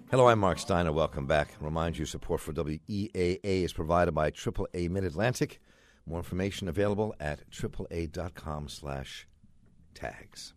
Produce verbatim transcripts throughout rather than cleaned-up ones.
Hello, I'm Mark Steiner. Welcome back. Remind you, support for W E A A is provided by triple A Mid-Atlantic. More information available at triple A dot com slash tags.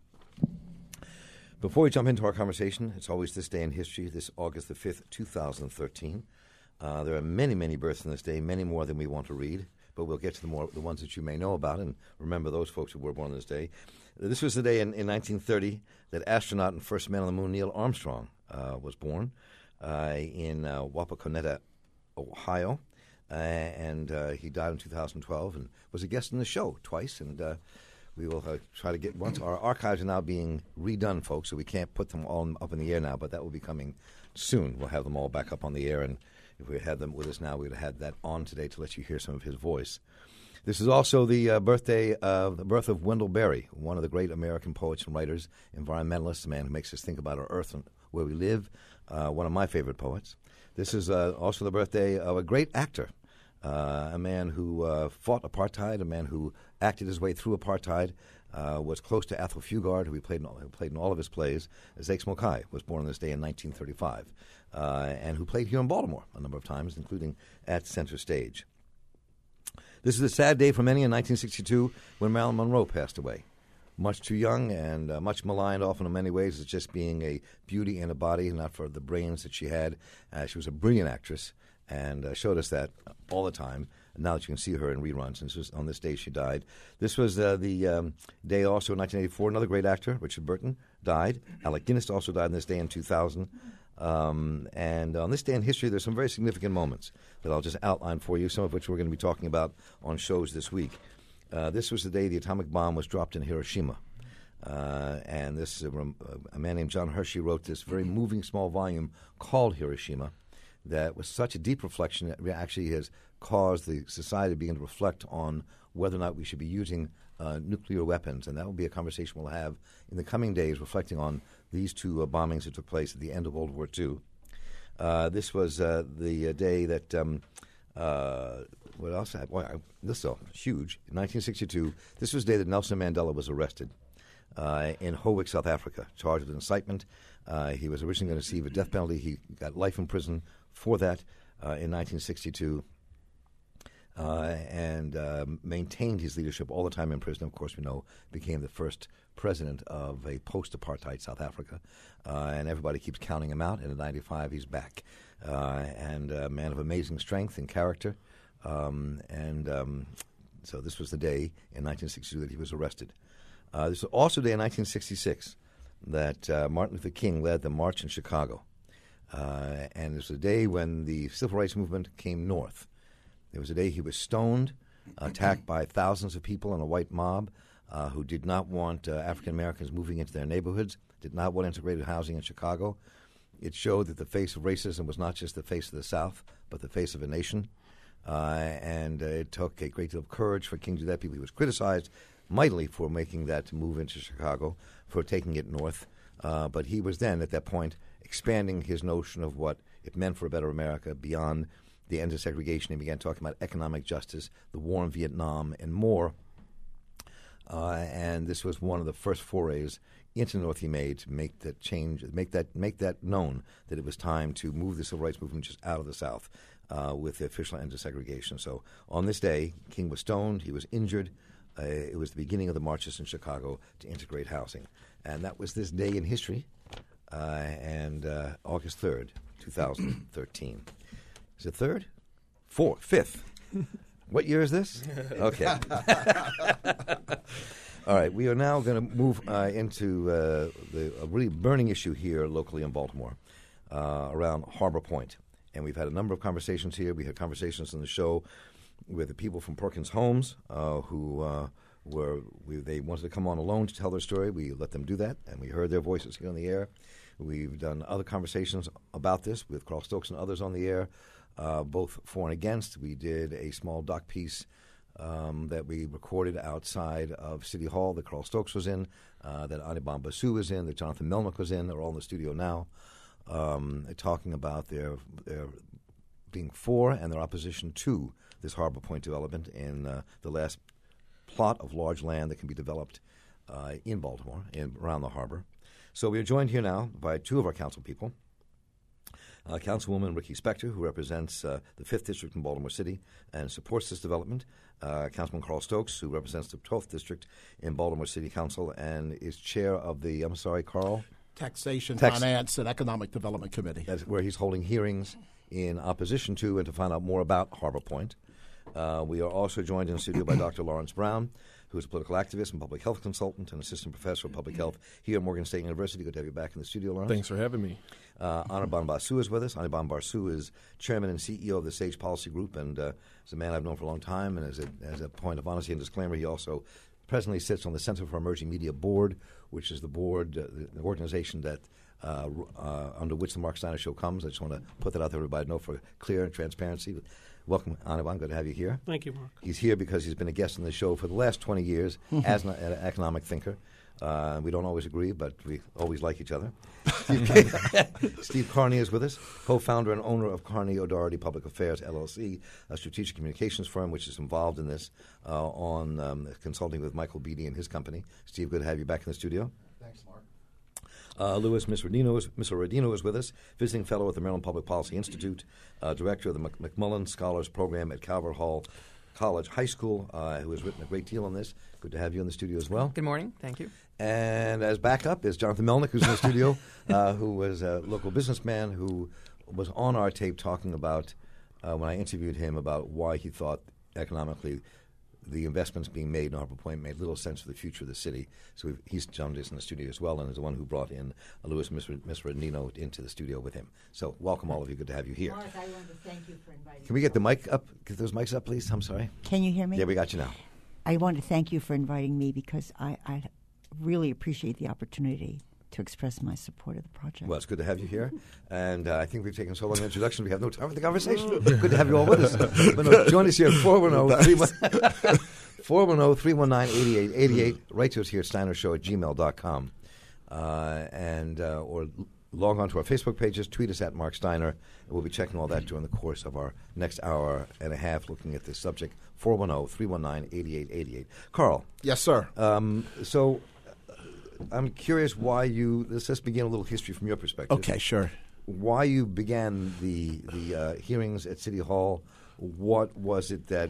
Before we jump into our conversation, it's always this day in history, this August the fifth, two thousand thirteen. Uh, there are many, many births on this day, many more than we want to read, but we'll get to the more the ones that you may know about and remember those folks who were born on this day. This was the day in, in nineteen thirty that astronaut and first man on the moon Neil Armstrong uh, was born uh, in uh, Wapakoneta, Ohio, uh, and uh, he died in two thousand twelve and was a guest in the show twice, and uh, we will uh, try to get once. Our archives are now being redone, folks, so we can't put them all up in the air now, but that will be coming soon. We'll have them all back up on the air, and if we had them with us now, we would have had that on today to let you hear some of his voice. This is also the uh, birthday of the birth of Wendell Berry, one of the great American poets and writers, environmentalists, a man who makes us think about our earth and where we live, uh, one of my favorite poets. This is uh, also the birthday of a great actor, uh, a man who uh, fought apartheid, a man who acted his way through apartheid, uh, was close to Athol Fugard, who he played in all, who played in all of his plays. Zakes Mokai was born on this day in nineteen thirty-five, uh, and who played here in Baltimore a number of times, including at Center Stage. This is a sad day for many in nineteen sixty-two when Marilyn Monroe passed away. Much too young and uh, much maligned often in many ways as just being a beauty in a body, not for the brains that she had. Uh, she was a brilliant actress and uh, showed us that all the time. Now that you can see her in reruns, and this was on this day she died. This was uh, the um, day also in nineteen eighty-four. Another great actor, Richard Burton, died. Alec Guinness also died on this day in two thousand. Um, and on this day in history, there's some very significant moments that I'll just outline for you, some of which we're going to be talking about on shows this week. Uh, this was the day the atomic bomb was dropped in Hiroshima. Uh, and this uh, a man named John Hershey wrote this very moving small volume called Hiroshima that was such a deep reflection that actually has caused the society to begin to reflect on whether or not we should be using uh, nuclear weapons. And that will be a conversation we'll have in the coming days reflecting on these two uh, bombings that took place at the end of World War Two. Uh, this was uh, the uh, day that, um, uh, what else? I, well, I, this is huge. In nineteen sixty-two, this was the day that Nelson Mandela was arrested uh, in Howick, South Africa, charged with incitement. Uh, he was originally going to receive a death penalty. He got life in prison for that uh, in nineteen sixty-two. Uh, and uh, maintained his leadership all the time in prison. Of course, we know became the first president of a post-apartheid South Africa. Uh, and everybody keeps counting him out. And in ninety-five, he's back. Uh, and a man of amazing strength and character. Um, and um, so this was the day in nineteen sixty-two that he was arrested. Uh, this was also the day in nineteen sixty-six that uh, Martin Luther King led the march in Chicago. Uh, and it was the day when the civil rights movement came north. There was a day he was stoned, attacked by thousands of people in a white mob uh, who did not want uh, African Americans moving into their neighborhoods, did not want integrated housing in Chicago. It showed that the face of racism was not just the face of the South, but the face of a nation. Uh, and uh, it took a great deal of courage for King to do that. People he was criticized mightily for making that move into Chicago, for taking it north. Uh, but he was then, at that point, expanding his notion of what it meant for a better America beyond the end of segregation. He began talking about economic justice, the war in Vietnam, and more. Uh, and this was one of the first forays into the North he made to make that change, make that make that known that it was time to move the civil rights movement just out of the South uh, with the official end of segregation. So on this day, King was stoned. He was injured. Uh, it was the beginning of the marches in Chicago to integrate housing. And that was this day in history, uh, and uh, August third, two thousand thirteen. Is it third? Fourth? Fifth? What year is this? Okay. All right. We are now going to move uh, into uh, the a really burning issue here locally in Baltimore uh, around Harbor Point. And we've had a number of conversations here. We had conversations on the show with the people from Perkins Homes uh, who uh, were we, they wanted to come on alone to tell their story. We let them do that, and we heard their voices here on the air. We've done other conversations about this with Carl Stokes and others on the air, uh, both for and against. We did a small doc piece um, that we recorded outside of City Hall that Carl Stokes was in, uh, that Anibam Basu was in, that Jonathan Melnick was in. They're all in the studio now, um, talking about their, their being for and their opposition to this Harbor Point development in uh, the last plot of large land that can be developed uh, in Baltimore, in, around the harbor. So we are joined here now by two of our council people. Uh, Councilwoman Ricky Spector, who represents uh, the fifth District in Baltimore City and supports this development. Uh, Councilman Carl Stokes, who represents the twelfth District in Baltimore City Council and is chair of the, I'm sorry, Carl? Taxation, Tax- Finance, and Economic Development Committee. That's where he's holding hearings in opposition to and to find out more about Harbor Point. Uh, we are also joined in the studio by Doctor Lawrence Brown, who is a political activist and public health consultant and assistant professor of public health here at Morgan State University. Good to have you back in the studio, Lawrence. Thanks for having me. Uh, Anirban Basu is with us. Anirban Basu is chairman and C E O of the SAGE Policy Group, and uh, is a man I've known for a long time. And as a, as a point of honesty and disclaimer, he also presently sits on the Center for Emerging Media Board, which is the board, uh, the organization that uh, uh, under which the Mark Steiner Show comes. I just want to put that out there, everybody know, for clear and transparency. Welcome, Anirban. Good to have you here. Thank you, Mark. He's here because he's been a guest on the show for the last twenty years as an, an economic thinker. Uh, we don't always agree, but we always like each other. Steve, Steve Carney is with us, co-founder and owner of Carney O'Doherty Public Affairs, L L C, a strategic communications firm which is involved in this uh, on um, consulting with Michael Beatty and his company. Steve, good to have you back in the studio. Thanks, Mark. Uh, Louis Misradino is, Misradino is with us, visiting fellow at the Maryland Public Policy Institute, uh, director of the Mac- McMullen Scholars Program at Calvert Hall College High School, uh, who has written a great deal on this. Good to have you in the studio as well. Good morning. Thank you. And as backup is Jonathan Melnick, who's in the studio, uh, who was a local businessman who was on our tape talking about, uh, when I interviewed him, about why he thought economically the investments being made in Harbor Point made little sense for the future of the city. So we've, he's joined us in the studio as well, and is the one who brought in uh, Louis Misradino into the studio with him. So welcome, all of you. Good to have you here. Mark, I want to thank you for inviting me. Can we get the mic up? Get those mics up, please? I'm sorry. Can you hear me? Yeah, we got you now. I want to thank you for inviting me because I, I really appreciate the opportunity to express my support of the project. Well, it's good to have you here. And uh, I think we've taken so long an introduction, we have no time for the conversation. Good to have you all with us. But no, join us here at four one zero, three one nine, eight eight eight eight. Write to us here at steiner show at gmail dot com. Uh, and, uh, or log on to our Facebook pages, tweet us at Mark Steiner, and we'll be checking all that during the course of our next hour and a half looking at this subject, four one zero, three one nine, eight eight eight eight. Carl. Yes, sir. Um, so I'm curious why you, let's just begin a little history from your perspective. Okay, sure. Why you began the, the uh, hearings at City Hall. What was it that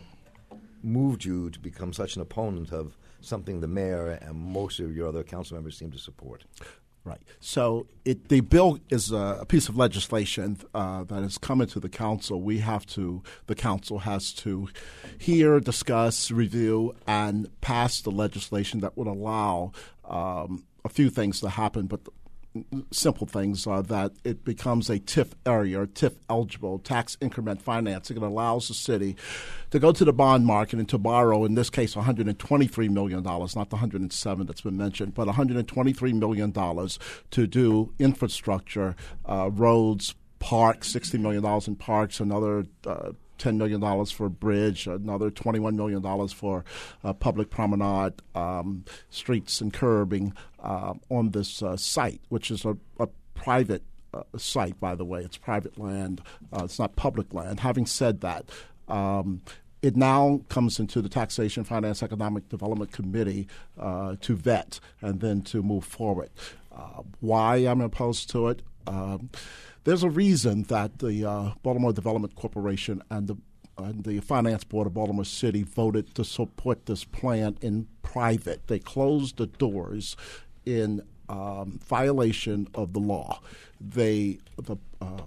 moved you to become such an opponent of something the mayor and most of your other council members seem to support? Right. So it, the bill is a, a piece of legislation uh, that has come into the council. We have to, the council has to hear, discuss, review, and pass the legislation that would allow um, a few things to happen, but the simple things are that it becomes a T I F area, T I F eligible tax increment financing. It allows the city to go to the bond market and to borrow, in this case, one hundred twenty-three million dollars, not the one hundred seven that's been mentioned, but one hundred twenty-three million dollars to do infrastructure, uh, roads, parks, sixty million dollars in parks, another uh, ten million dollars for a bridge, another twenty-one million dollars for uh, public promenade, um, streets and curbing uh, on this uh, site, which is a, a private uh, site, by the way. It's private land. Uh, it's not public land. Having said that, um, it now comes into the Taxation, Finance, Economic Development Committee uh, to vet and then to move forward. Uh, why I'm opposed to it? Um, There's a reason that the uh, Baltimore Development Corporation and the and the Finance Board of Baltimore City voted to support this plan in private. They closed the doors in um, violation of the law. They, the uh,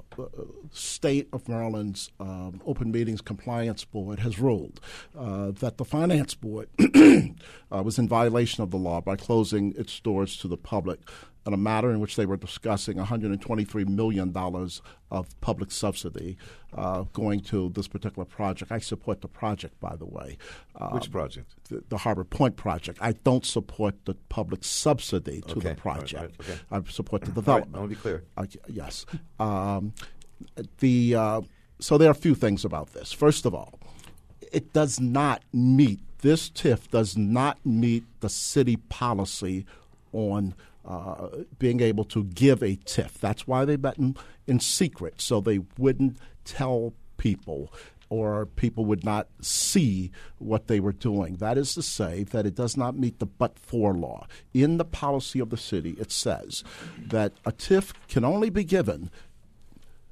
state of Maryland's um, Open Meetings Compliance Board has ruled uh, that the Finance Board uh, was in violation of the law by closing its doors to the public on a matter in which they were discussing one hundred twenty-three million dollars of public subsidy uh, going to this particular project. I support the project, by the way. Um, Which project? The, the Harbor Point project. I don't support the public subsidy to okay. the project. All right, all right, okay. I support the development. All right, I want to be clear. Uh, yes. Um, the uh, so there are a few things about this. First of all, it does not meet, this T I F does not meet the city policy on Uh, being able to give a T I F. That's why they met in, in secret, so they wouldn't tell people or people would not see what they were doing. That is to say that it does not meet the but-for law. In the policy of the city, it says that a T I F can only be given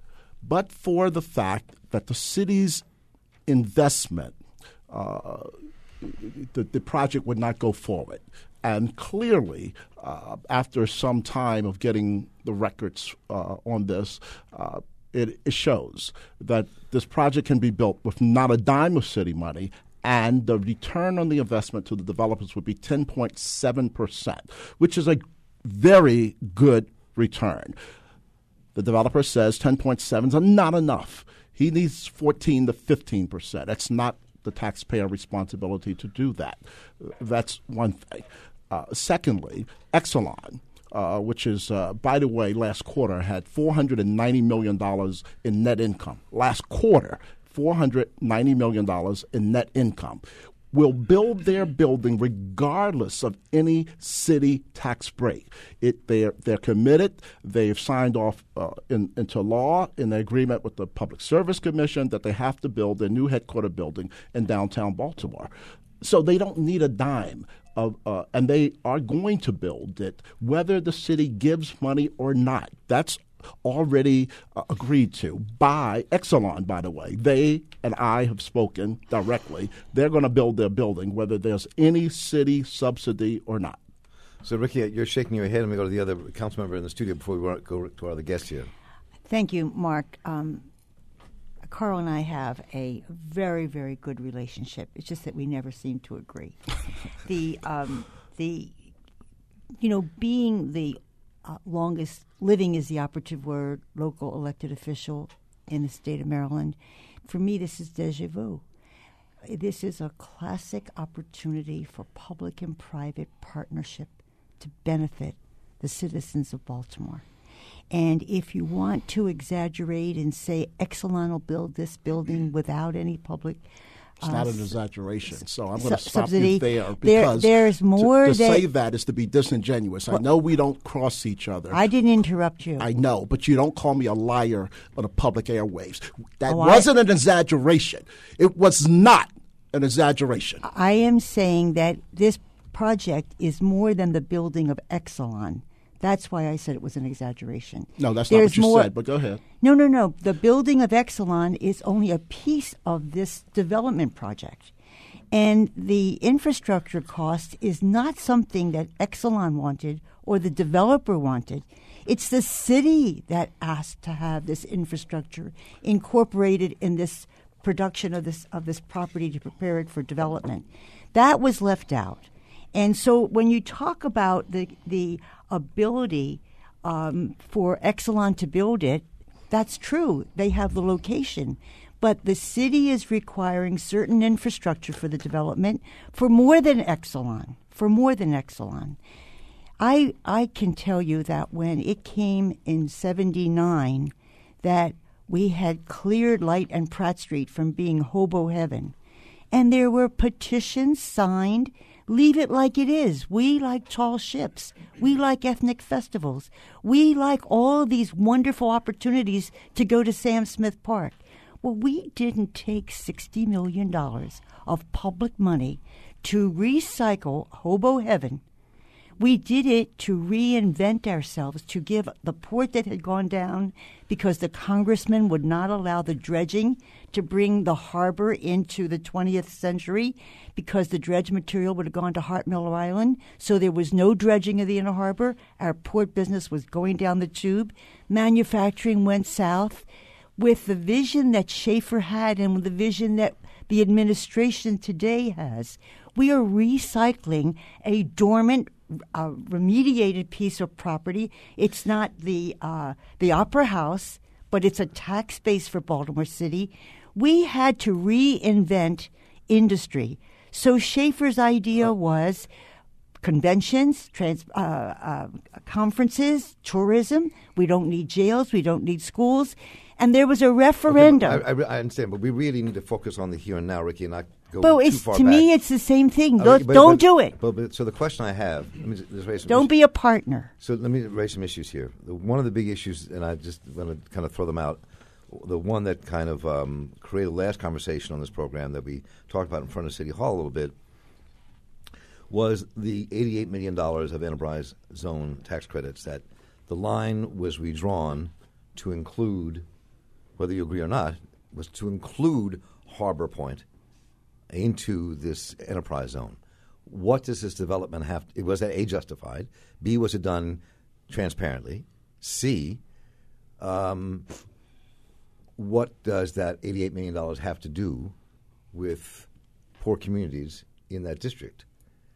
but for the fact that the city's investment, uh, the, the project would not go forward. And clearly, uh, after some time of getting the records uh, on this, uh, it, it shows that this project can be built with not a dime of city money, and the return on the investment to the developers would be ten point seven percent, which is a very good return. The developer says ten point seven is not enough. He needs fourteen to fifteen percent. That's not the taxpayer responsibility to do that. That's one thing. Uh, secondly, Exelon, uh, which is, uh, by the way, last quarter had four hundred ninety million dollars in net income. Last quarter, four hundred ninety million dollars in net income, will build their building regardless of any city tax break. It, they're, they're committed. They've signed off uh, in, into law in the agreement with the Public Service Commission that they have to build their new headquarter building in downtown Baltimore. So they don't need a dime. Of, uh, and they are going to build it whether the city gives money or not. That's already uh, agreed to by Exelon, by the way. They and I have spoken directly. They're going to build their building whether there's any city subsidy or not. So, Ricky, you're shaking your head. Let me go to the other council member in the studio before we go to our other guest here. Thank you, Mark. Um, Carl and I have a very, very good relationship. It's just that we never seem to agree. the, um, the, you know, being the uh, longest, living is the operative word, local elected official in the state of Maryland, for me this is deja vu. This is a classic opportunity for public and private partnership to benefit the citizens of Baltimore. And if you want to exaggerate and say Exelon will build this building without any public It's not an exaggeration, so I'm su- going to stop subsidy. you there because there, there's more to, to that, say that is to be disingenuous. Well, I know we don't cross each other. I didn't interrupt you. I know, but you don't call me a liar on the public airwaves. That oh, wasn't I, an exaggeration. It was not an exaggeration. I am saying that this project is more than the building of Exelon. That's why I said it was an exaggeration. No, that's There's not what you more, said, but go ahead. No, no, no. The building of Exelon is only a piece of this development project. And the infrastructure cost is not something that Exelon wanted or the developer wanted. It's the city that asked to have this infrastructure incorporated in this production of this of this property to prepare it for development. That was left out. And so when you talk about the the ability um, for Exelon to build it, that's true. They have the location. But the city is requiring certain infrastructure for the development for more than Exelon, for more than Exelon. I I can tell you that when it came in seventy-nine that we had cleared Light and Pratt Street from being hobo heaven, and there were petitions signed. Leave it like it is. We like tall ships. We like ethnic festivals. We like all of these wonderful opportunities to go to Sam Smith Park. Well, we didn't take sixty million dollars of public money to recycle hobo heaven. We did it to reinvent ourselves, to give the port that had gone down because the congressman would not allow the dredging to bring the harbor into the twentieth century because the dredge material would have gone to Hart Miller Island. So there was no dredging of the inner harbor. Our port business was going down the tube. Manufacturing went south. With the vision that Schaefer had and with the vision that the administration today has, we are recycling a dormant, uh, remediated piece of property. It's not the uh, the Opera House, but it's a tax base for Baltimore City. We had to reinvent industry. So Schaefer's idea was conventions, trans, uh, uh, conferences, tourism. We don't need jails. We don't need schools. And there was a referendum. Okay, I, I, I understand, but we really need to focus on the here and now, Ricky, and not go but too it's, far to back. me, it's the same thing. Uh, don't but, don't but, do it. But, but, so the question I have, let me just raise some don't issues. be a partner. So let me raise some issues here. The, one of the big issues, and I just want to kind of throw them out, the one that kind of um, created the last conversation on this program that we talked about in front of City Hall a little bit, was the eighty-eight million dollars of enterprise zone tax credits that the line was redrawn to include whether you agree or not, was to include Harbor Point into this enterprise zone. What does this development have to, was that A, justified, B, was it done transparently, C, um, what does that eighty-eight million dollars have to do with poor communities in that district?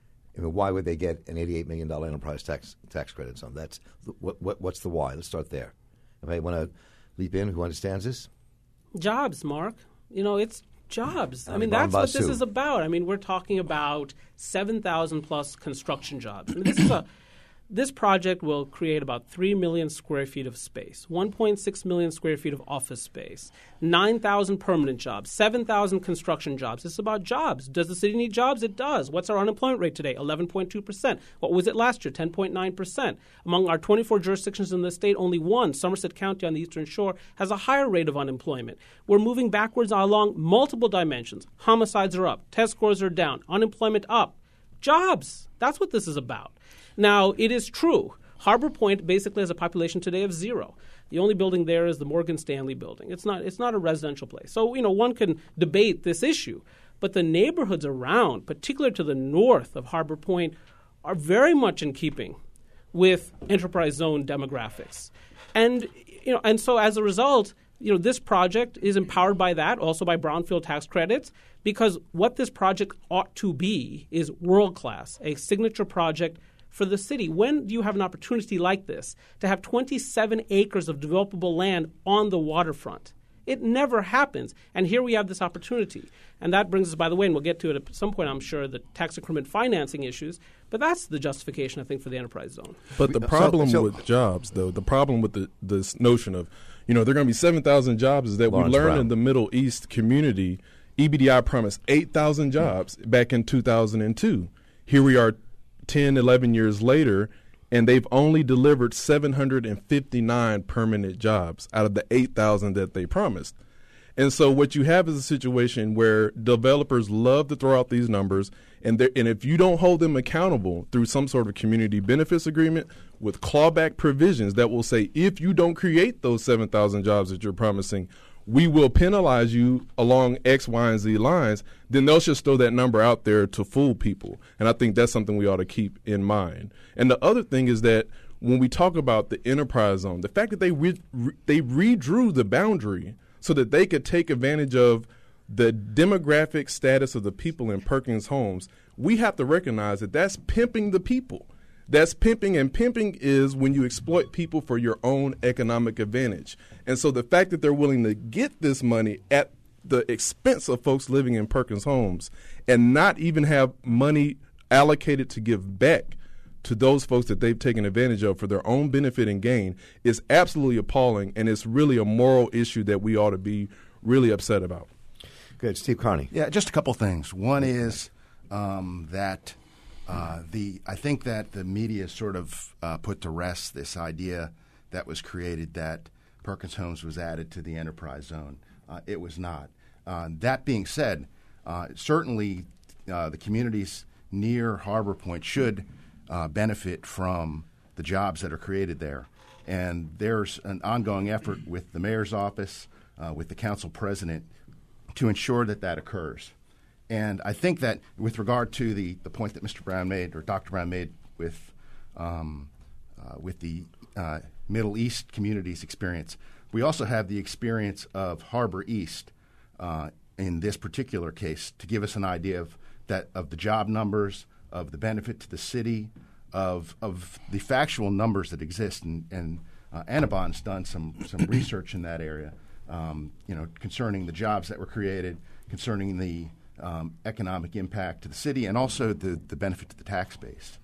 I mean, why would they get an eighty-eight million dollars enterprise tax tax credit zone? That's what, what what's the why? Let's start there. Anybody want to leap in who understands this? Jobs, Mark. You know, it's jobs. I, I mean, mean, that's what this too. is about. I mean, we're talking about seven thousand plus construction jobs. I mean, this is a This project will create about three million square feet of space, one point six million square feet of office space, nine thousand permanent jobs, seven thousand construction jobs. It's about jobs. Does the city need jobs? It does. What's our unemployment rate today? eleven point two percent. What was it last year? ten point nine percent. Among our twenty-four jurisdictions in the state, only one, Somerset County on the Eastern Shore, has a higher rate of unemployment. We're moving backwards along multiple dimensions. Homicides are up. Test scores are down. Unemployment up. Jobs. That's what this is about. Now, it is true. Harbor Point basically has a population today of zero. The only building there is the Morgan Stanley building. It's not it's not a residential place. So, you know, one can debate this issue. But the neighborhoods around, particularly to the north of Harbor Point, are very much in keeping with enterprise zone demographics. And, you know, and so as a result, you know, this project is empowered by that, also by brownfield tax credits, because what this project ought to be is world-class, a signature project for the city. When do you have an opportunity like this to have twenty-seven acres of developable land on the waterfront? It never happens. And here we have this opportunity. And that brings us, by the way, and we'll get to it at some point, I'm sure, the tax increment financing issues. But that's the justification, I think, for the enterprise zone. But the problem so, so, with jobs, though, the problem with the, this notion of, you know, there are going to be seven thousand jobs is that Lawrence we learned Brown. In the Middle East community, E B D I promised eight thousand jobs back in two thousand two. Here we are ten, eleven years later, and they've only delivered seven hundred fifty-nine permanent jobs out of the eight thousand that they promised. And so what you have is a situation where developers love to throw out these numbers, and and if you don't hold them accountable through some sort of community benefits agreement with clawback provisions that will say, if you don't create those seven thousand jobs that you're promising, we will penalize you along X, Y, and Z lines, then they'll just throw that number out there to fool people. And I think that's something we ought to keep in mind. And the other thing is that when we talk about the enterprise zone, the fact that they re- re- they redrew the boundary so that they could take advantage of the demographic status of the people in Perkins Homes, we have to recognize that that's pimping the people. That's pimping, and pimping is when you exploit people for your own economic advantage. And so the fact that they're willing to get this money at the expense of folks living in Perkins Homes and not even have money allocated to give back to those folks that they've taken advantage of for their own benefit and gain is absolutely appalling, and it's really a moral issue that we ought to be really upset about. Good. Steve Carney. Yeah, just a couple things. One is um, that uh, the I think that the media sort of uh, put to rest this idea that was created that Perkins Homes was added to the enterprise zone. Uh, it was not. Uh, that being said, uh, certainly uh, the communities near Harbor Point should uh, benefit from the jobs that are created there. And there's an ongoing effort with the mayor's office, uh, with the council president, to ensure that that occurs. And I think that with regard to the, the point that Mister Brown made, or Doctor Brown made with um, uh, with the uh, Middle East communities experience, we also have the experience of Harbor East uh, in this particular case to give us an idea of that of the job numbers, of the benefit to the city, of of the factual numbers that exist. And, and uh, Annabon's done some some research in that area, um, you know, concerning the jobs that were created, concerning the um, economic impact to the city, and also the, the benefit to the tax base.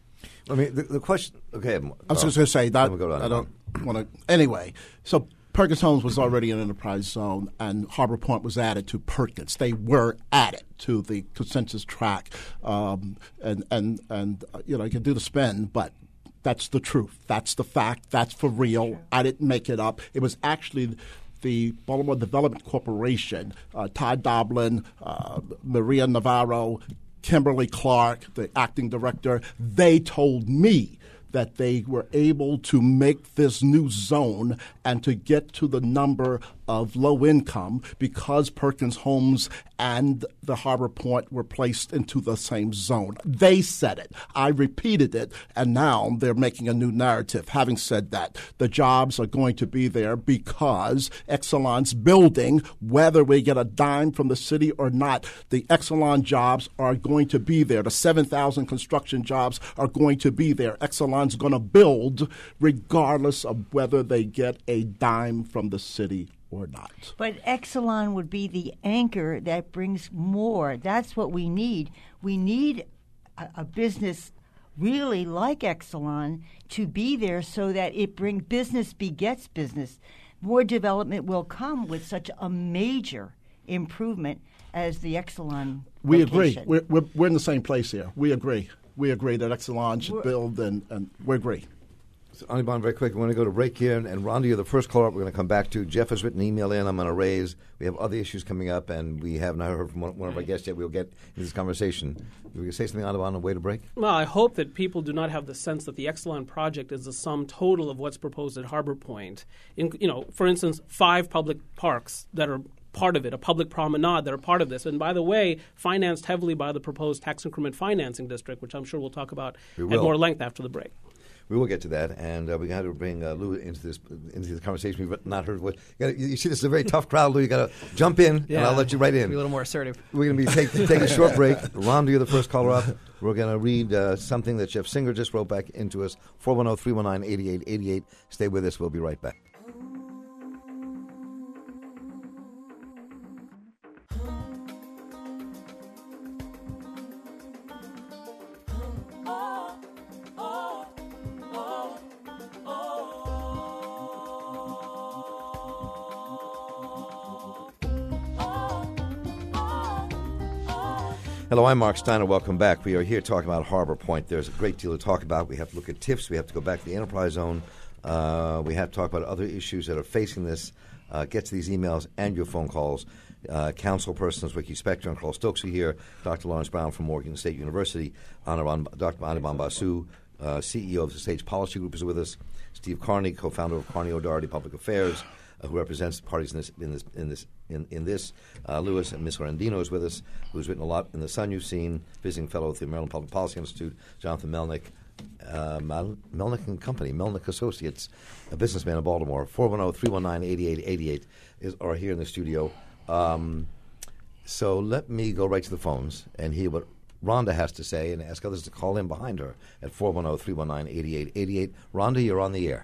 I mean, the, the question. Okay, I was just going to say that go I don't want to. Anyway, so Perkins Homes was already an enterprise zone, and Harbor Point was added to Perkins. They were added to the consensus track, um, and and and uh, you know, you can do the spin, but that's the truth. That's the fact. That's for real. I didn't make it up. It was actually the Baltimore Development Corporation, uh, Todd Doblin, uh, Maria Navarro, Kimberly Clark, the acting director. They told me that they were able to make this new zone and to get to the number of low income because Perkins Homes and the Harbor Point were placed into the same zone. They said it. I repeated it, and now they're making a new narrative. Having said that, the jobs are going to be there because Exelon's building, whether we get a dime from the city or not, the Exelon jobs are going to be there. The seven thousand construction jobs are going to be there. Exelon's going to build regardless of whether they get a dime from the city or not. But Exelon would be the anchor that brings more. That's what we need. We need a, a business really like Exelon to be there so that it brings business begets business. More development will come with such a major improvement as the Exelon We location. agree. We're, we're, we're in the same place here. We agree. We agree that Exelon should We're, build, and, and we agree. So, Anibon, very quick, we're going to go to break here, and, and Rhonda, you're the first caller we're going to come back to. Jeff has written an email in I'm going to raise. We have other issues coming up, and we have not heard from one, one of our guests yet. We'll get into this conversation. You going to say something, Anibon, on the way to break? Well, I hope that people do not have the sense that the Exelon project is the sum total of what's proposed at Harbor Point. In, you know, for instance, five public parks that are part of it, a public promenade that are part of this. And by the way, financed heavily by the proposed tax increment financing district, which I'm sure we'll talk about We at will. more length after the break. We will get to that, and uh, we got to bring uh, Lou into this into the conversation. We've not heard what you, gotta, you see. This is a very tough crowd, Lou. You got to jump in, and I'll let you right in. Be a little more assertive. We're going to be take, taking a short break. Rhonda, you're the first caller up. We're going to read uh, something that Jeff Singer just wrote back into us. four one zero, three one nine, eight eight eight eight. Stay with us. We'll be right back. Hello, I'm Mark Steiner. Welcome back. We are here talking about Harbor Point. There's a great deal to talk about. We have to look at TIFs. We have to go back to the enterprise zone. Uh, we have to talk about other issues that are facing this. Uh, get to these emails and your phone calls. Uh, council persons, Ricky Spector and Carl Stokes are here. Doctor Lawrence Brown from Morgan State University. Anibon, Doctor Anibon Basu, uh, C E O of the Sage Policy Group, is with us. Steve Carney, co-founder of Carney O'Doherty Public Affairs, uh, who represents the parties in this in this in this in, in this. Uh, Lewis and Miss Randino is with us, who's written a lot in the Sun you've seen, visiting fellow at the Maryland Public Policy Institute. Jonathan Melnick, uh, Mel- Melnick and Company, Melnick Associates, a businessman in Baltimore. four one zero, three one nine, eight eight eight eight is are here in the studio. Um, so let me go right to the phones and hear what Rhonda has to say and ask others to call in behind her at four one zero, three one nine, eight eight eight eight. Rhonda, you're on the air.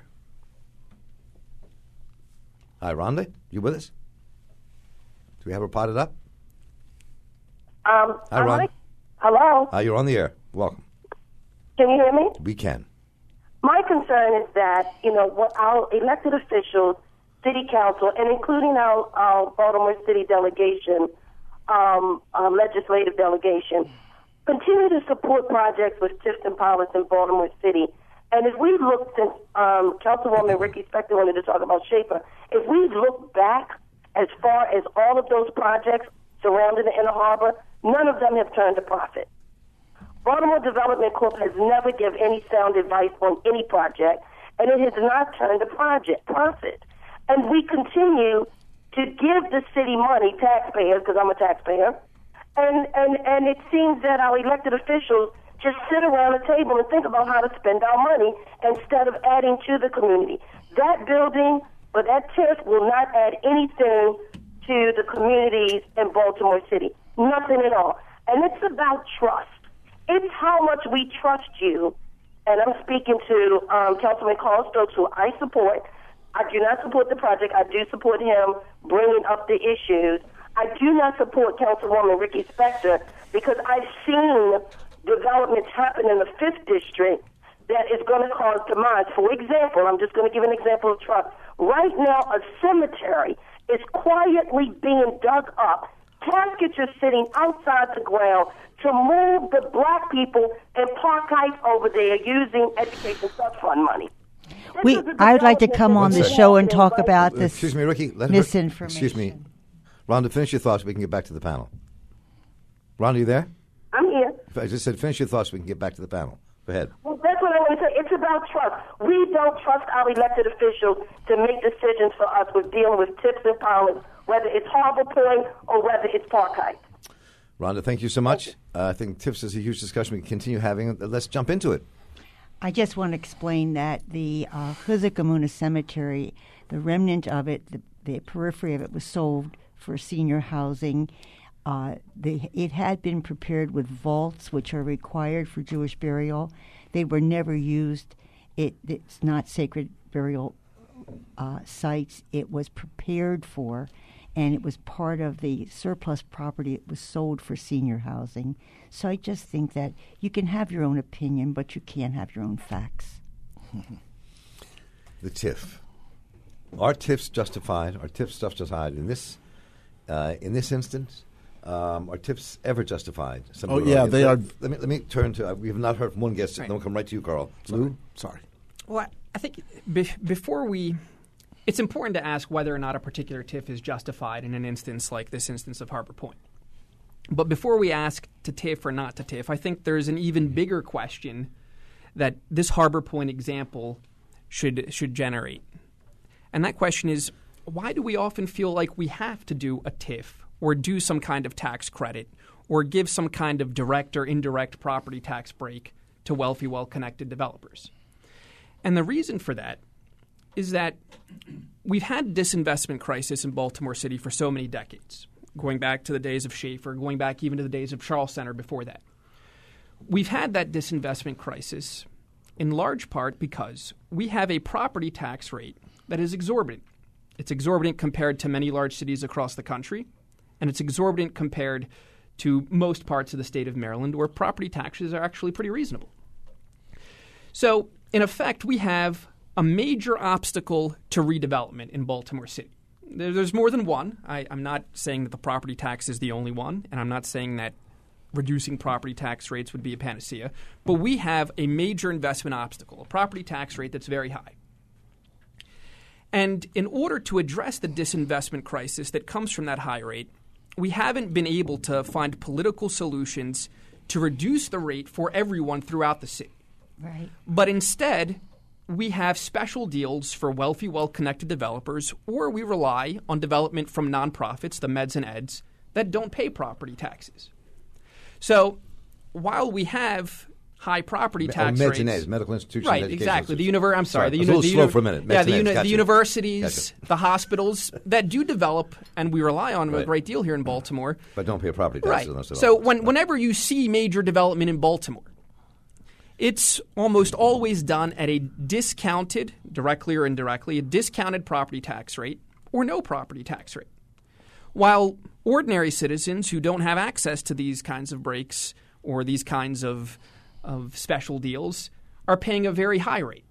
Hi, Rhonda. You with us? Do we have her potted up? Um, Hi, Rhonda. Mike? Hello. Hi, you're on the air. Welcome. Can you hear me? We can. My concern is that, you know, what our elected officials, city council, and including our, our Baltimore City delegation, um, uh, legislative delegation, continue to support projects with TIFs and pilots in Baltimore City. And if we look, since um, Councilwoman Ricky Spector wanted to talk about Schaefer, if we look back as far as all of those projects surrounding the Inner Harbor, none of them have turned a profit. Baltimore Development Corp has never given any sound advice on any project, and it has not turned a project profit. And we continue to give the city money, taxpayers, because I'm a taxpayer, and, and, and it seems that our elected officials just sit around a table and think about how to spend our money instead of adding to the community. That building or that TIF will not add anything to the communities in Baltimore City. Nothing at all. And it's about trust. It's how much we trust you. And I'm speaking to um, Councilman Carl Stokes, who I support. I do not support the project. I do support him bringing up the issues. I do not support Councilwoman Ricky Spector because I've seen developments happen in the fifth District that is going to cause demise. For example, I'm just going to give an example of trust. Right now, a cemetery is quietly being dug up. Caskets are sitting outside the ground to move the black people in Park Heights over there using education trust fund money. We, I would like to come on the show and talk about this Excuse me, Ricky. Let her, misinformation. excuse me. Rhonda, finish your thoughts. We can get back to the panel. Rhonda, you there? I'm here. I just said finish your thoughts. We can get back to the panel. Go ahead. Well, that's what I want it's, a, it's about trust. We don't trust our elected officials to make decisions for us with dealing with tips and pilots, whether it's Harbor Point or whether it's Park Heights. Rhonda, thank you so much. Uh, I think TIFs is a huge discussion we can continue having. Let's jump into it. I just want to explain that the uh, Huzakamuna Cemetery, the remnant of it, the, the periphery of it was sold for senior housing. Uh, the, it had been prepared with vaults, which are required for Jewish burial. They were never used. It, it's not sacred burial uh, sites. It was prepared for, and it was part of the surplus property. It was sold for senior housing. So I just think that you can have your own opinion, but you can't have your own facts. The TIF. Are TIFs justified? Are TIF stuff justified in this uh, in this instance? Um, are TIFs ever justified? Some oh yeah, they let, are. Let me let me turn to. Uh, we have not heard from one guest. Right. Then we'll come right to you, Carl. Sorry. Lou? Sorry. Well, I think be- before we, it's important to ask whether or not a particular TIF is justified in an instance like this instance of Harbor Point. But before we ask to TIF or not to TIF, I think there's an even bigger question that this Harbor Point example should should generate. And that question is, why do we often feel like we have to do a TIF or do some kind of tax credit or give some kind of direct or indirect property tax break to wealthy, well-connected developers? And the reason for that is that we've had disinvestment crisis in Baltimore City for so many decades, going back to the days of Schaefer, going back even to the days of Charles Center before that. We've had that disinvestment crisis in large part because we have a property tax rate that is exorbitant. It's exorbitant compared to many large cities across the country, and it's exorbitant compared to most parts of the state of Maryland where property taxes are actually pretty reasonable. So, in effect, we have a major obstacle to redevelopment in Baltimore City. There's more than one. I, I'm not saying that the property tax is the only one, and I'm not saying that reducing property tax rates would be a panacea. But we have a major investment obstacle, a property tax rate that's very high. And in order to address the disinvestment crisis that comes from that high rate, we haven't been able to find political solutions to reduce the rate for everyone throughout the city. Right. But instead, we have special deals for wealthy, well-connected developers, or we rely on development from nonprofits, the meds and eds, that don't pay property taxes. So while we have high property tax oh, meds rates, and eds, medical institutions, right? education Exactly. The institutions. univer- I'm sorry. sorry The I was uni- a little the slow uni- for a minute. Meds yeah, and the, eds, uni- gotcha. the universities, Gotcha. the hospitals that do develop, and we rely on them Right. a great deal here in Baltimore. But don't pay property taxes. Right. Unless at So all. when, whenever you see major development in Baltimore, it's almost always done at a discounted, directly or indirectly, a discounted property tax rate or no property tax rate. While ordinary citizens who don't have access to these kinds of breaks or these kinds of, of special deals are paying a very high rate.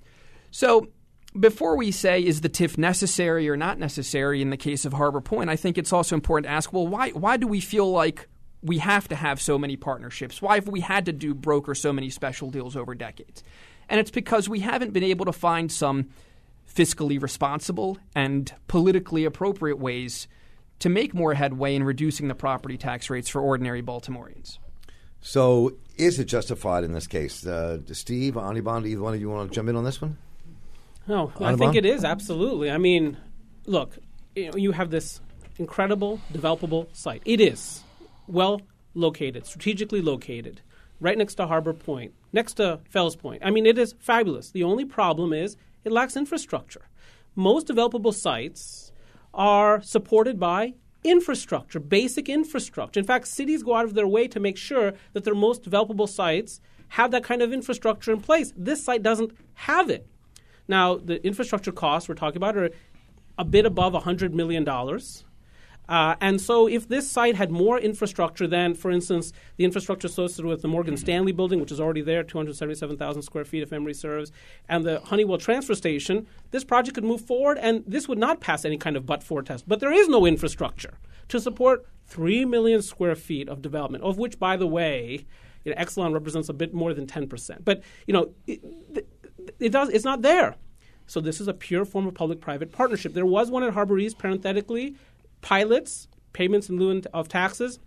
So before we say, is the TIF necessary or not necessary in the case of Harbor Point, I think it's also important to ask, well, why why do we feel like we have to have so many partnerships? Why have we had to do broker so many special deals over decades? And it's because we haven't been able to find some fiscally responsible and politically appropriate ways to make more headway in reducing the property tax rates for ordinary Baltimoreans. So is it justified in this case? Uh, Steve, Anibon, either one of you want to jump in on this one? No, I Anibon? think it is, absolutely. I mean, look, you know, you have this incredible developable site. It is well located, strategically located, right next to Harbor Point, next to Fells Point. I mean, it is fabulous. The only problem is it lacks infrastructure. Most developable sites are supported by infrastructure, basic infrastructure. In fact, cities go out of their way to make sure that their most developable sites have that kind of infrastructure in place. This site doesn't have it. Now, the infrastructure costs we're talking about are a bit above one hundred million dollars. Uh, and so if this site had more infrastructure than, for instance, the infrastructure associated with the Morgan Stanley building, which is already there, two hundred seventy-seven thousand square feet if memory serves, and the Honeywell transfer station, this project could move forward and this would not pass any kind of but-for test. But there is no infrastructure to support three million square feet of development, of which, by the way, you know, Exelon represents a bit more than ten percent. But, you know, it, it does, it's not there. So this is a pure form of public-private partnership. There was one at Harbor East, parenthetically, pilots, payments in lieu of taxes.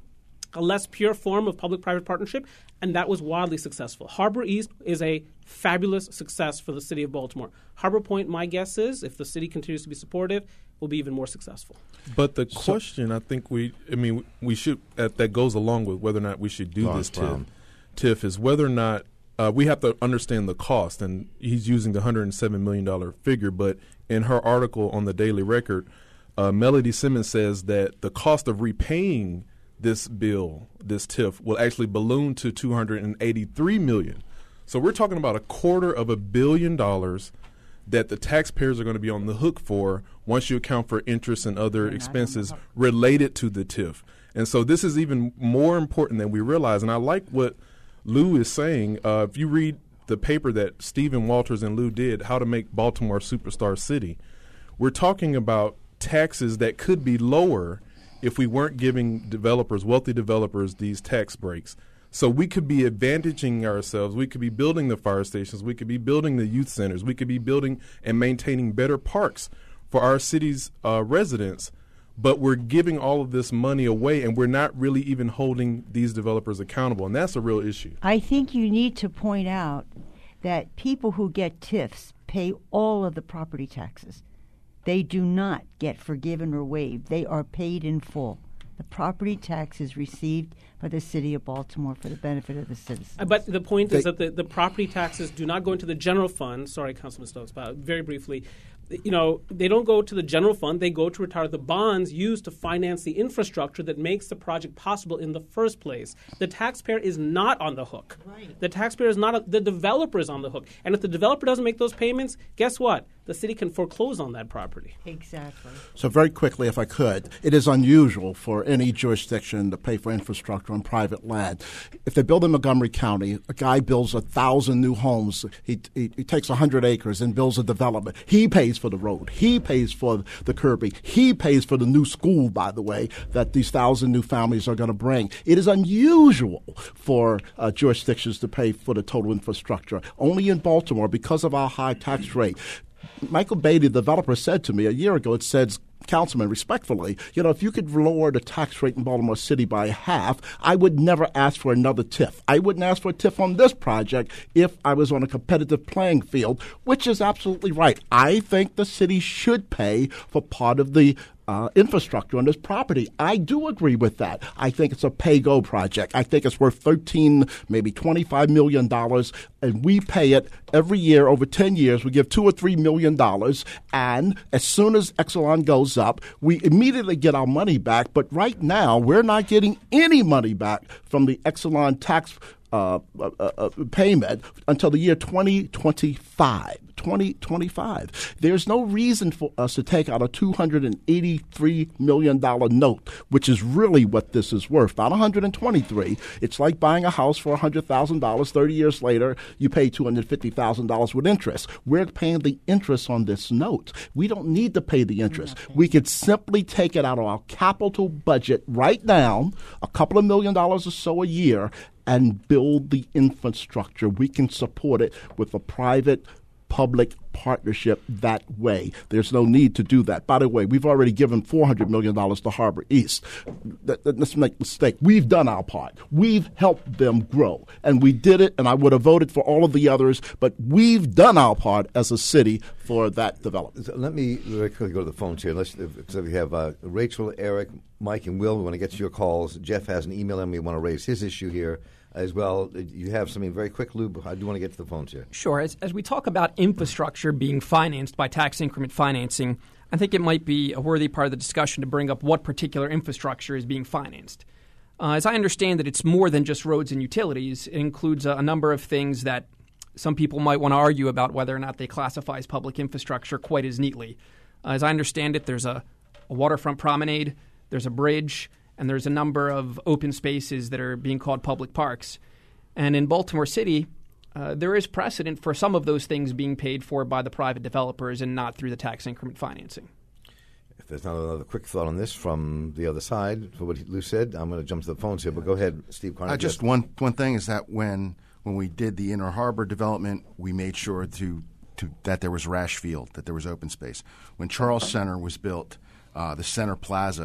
a less pure form of public-private partnership, and that was wildly successful. Harbor East is a fabulous success for the city of Baltimore. Harbor Point, my guess is, if the city continues to be supportive, will be even more successful. But the question, I think we, I mean, we should, uh, that goes along with whether or not we should do Lawrence this TIF, Brown. TIF is whether or not uh, we have to understand the cost. And he's using the one hundred seven million dollars figure, but in her article on the Daily Record, uh, Melody Simmons says that the cost of repaying this bill, this TIF, will actually balloon to two hundred eighty-three million dollars. So we're talking about a quarter of a billion dollars that the taxpayers are going to be on the hook for once you account for interest and other expenses related to the TIF. And so this is even more important than we realize. And I like what Lou is saying. Uh, if you read the paper that Stephen Walters and Lou did, How to Make Baltimore a Superstar City, we're talking about taxes that could be lower if we weren't giving developers, wealthy developers, these tax breaks. So we could be advantaging ourselves. We could be building the fire stations. We could be building the youth centers. We could be building and maintaining better parks for our city's uh, residents. But we're giving all of this money away, and we're not really even holding these developers accountable. And that's a real issue. I think you need to point out that people who get TIFs pay all of the property taxes. They do not get forgiven or waived. They are paid in full. The property tax is received by the city of Baltimore for the benefit of the citizens. Uh, But the point They- is that the, the property taxes do not go into the general fund. Sorry, Councilman Stokes, but very briefly. You know, they don't go to the general fund. They go to retire the bonds used to finance the infrastructure that makes the project possible in the first place. The taxpayer is not on the hook. Right. The taxpayer is not. A, the developer is on the hook. And if the developer doesn't make those payments, guess what? The city can foreclose on that property. Exactly. So very quickly, if I could, it is unusual for any jurisdiction to pay for infrastructure on private land. If they build in Montgomery County, a guy builds a thousand new homes. He, he, he takes one hundred acres and builds a development. He pays for the road. He pays for the curbing. He pays for the new school, by the way, that these thousand new families are going to bring. It is unusual for uh, jurisdictions to pay for the total infrastructure. Only in Baltimore, because of our high tax rate. Michael Beatty, the developer, said to me a year ago, it says, Councilman, respectfully, you know, if you could lower the tax rate in Baltimore City by half, I would never ask for another TIF. I wouldn't ask for a TIF on this project if I was on a competitive playing field, which is absolutely right. I think the city should pay for part of the Uh, infrastructure on this property. I do agree with that. I think it's a pay-go project. I think it's worth thirteen, maybe twenty-five million dollars, and we pay it every year over ten years. We give two or three million dollars, and as soon as Exelon goes up, we immediately get our money back. But right now, we're not getting any money back from the Exelon tax uh, uh, uh, payment until the year twenty twenty-five. twenty twenty-five. There's no reason for us to take out a two hundred eighty-three million dollars note, which is really what this is worth, not one hundred twenty-three. It's like buying a house for one hundred thousand dollars. thirty years later, you pay two hundred fifty thousand dollars with interest. We're paying the interest on this note. We don't need to pay the interest. We could simply take it out of our capital budget right now, a couple of million dollars or so a year, and build the infrastructure. We can support it with a private public partnership that way. There's no need to do that. By the way, we've already given four hundred million dollars to Harbor East. Let's make a mistake. We've done our part. We've helped them grow. And we did it, and I would have voted for all of the others, but we've done our part as a city for that development. So let me very quickly go to the phones here. Let's, so we have uh, Rachel, Eric, Mike, and Will. We want to get to your calls. Jeff has an email, and we want to raise his issue here as well. You have something very quick, Lou, but I do want to get to the phones here. Sure. As, as we talk about infrastructure being financed by tax increment financing, I think it might be a worthy part of the discussion to bring up what particular infrastructure is being financed. Uh, as I understand it, it's more than just roads and utilities. It includes a, a number of things that some people might want to argue about whether or not they classify as public infrastructure quite as neatly. Uh, as I understand it, there's a, a waterfront promenade, there's a bridge, and there's a number of open spaces that are being called public parks. And in Baltimore City, uh, there is precedent for some of those things being paid for by the private developers and not through the tax increment financing. If there's not another quick thought on this from the other side for what Lou said, I'm going to jump to the phones here. But go ahead, Steve Carney. Uh, just one one thing is that when when we did the Inner Harbor development, we made sure to, to that there was rash field, that there was open space. When Charles Center was built, uh, the Center Plaza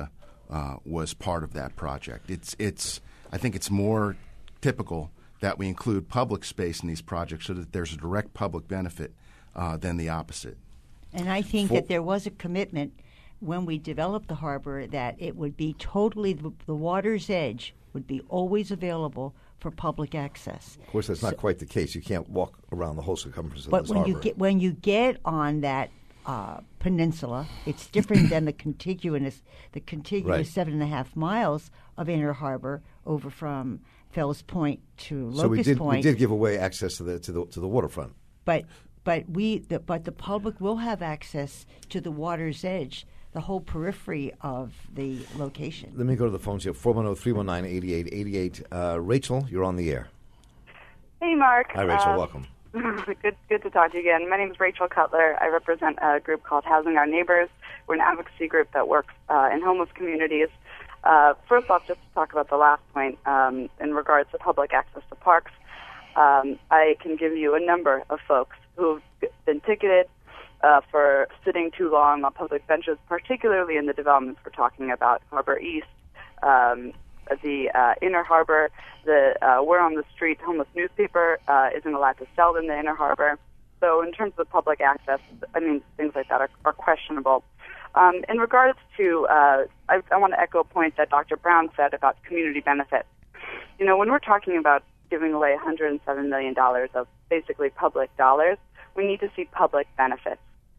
uh, was part of that project. It's it's I think it's more typical that we include public space in these projects so that there's a direct public benefit uh, than the opposite. And I think For- that there was a commitment when we developed the harbor that it would be totally the, the water's edge would be always available for public access. Of course, that's not quite the case. You can't walk around the whole circumference of But this when harbor. you get when you get on that uh, peninsula, it's different than the contiguous the contiguous Right. seven and a half miles of inner harbor over from Fells Point to Locust so we did Point. we did give away access to the to the to the waterfront. But but we the, but the public will have access to the water's edge, the whole periphery of the location. Let me go to the phones here. four one zero, three one nine, eight eight eight eight. Uh, Rachel, you're on the air. Hey, Mark. Hi, Rachel. Uh, Welcome. good, good to talk to you again. My name is Rachel Cutler. I represent a group called Housing Our Neighbors. We're an advocacy group that works uh, in homeless communities. Uh, first off, just to talk about the last point um, in regards to public access to parks, um, I can give you a number of folks who've been ticketed uh, for sitting too long on public benches, particularly in the developments we're talking about, Harbor East, um, the uh, Inner Harbor. The uh, We're on the Street homeless newspaper uh, isn't allowed to sell in the Inner Harbor. So in terms of public access, I mean, things like that are, are questionable. Um, in regards to, uh, I, I want to echo a point that Doctor Brown said about community benefit. You know, when we're talking about giving away one hundred seven million dollars of basically public dollars, we need to see public benefits.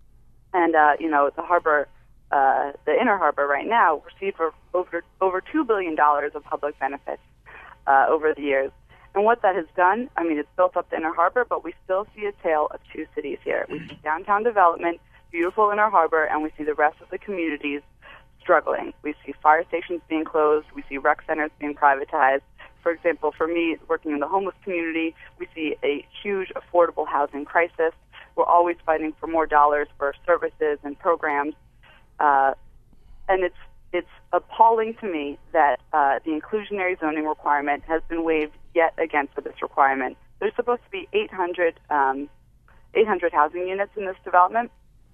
And, uh, you know, the harbor, uh, the Inner Harbor right now received over, over two billion dollars of public benefits uh, over the years. And what that has done, I mean, it's built up the Inner Harbor, but we still see a tale of two cities here. We see downtown development, beautiful Inner Harbor, and we see the rest of the communities struggling. We see fire stations being closed. We see rec centers being privatized. For example, for me, working in the homeless community, we see a huge affordable housing crisis. We're always fighting for more dollars for services and programs. Uh, and it's it's appalling to me that uh, the inclusionary zoning requirement has been waived yet again for this requirement. There's supposed to be eight hundred, um, eight hundred housing units in this development,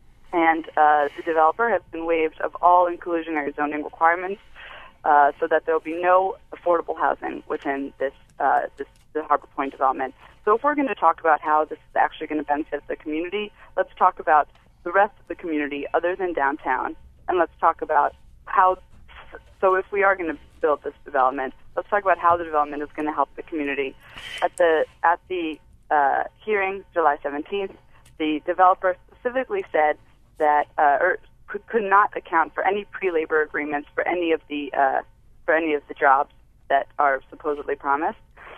and uh, the developer has been waived of all inclusionary zoning requirements uh, so that there will be no affordable housing within this, uh, this the Harbor Point development. So if we're going to talk about how this is actually going to benefit the community, let's talk about the rest of the community other than downtown, and let's talk about how, so if we are going to build this development, let's talk about how the development is going to help the community. At the at the uh, hearing, July seventeenth, the developer specifically said that, uh, or could, could not account for any pre-labor agreements for any of the uh, for any of the jobs that are supposedly promised.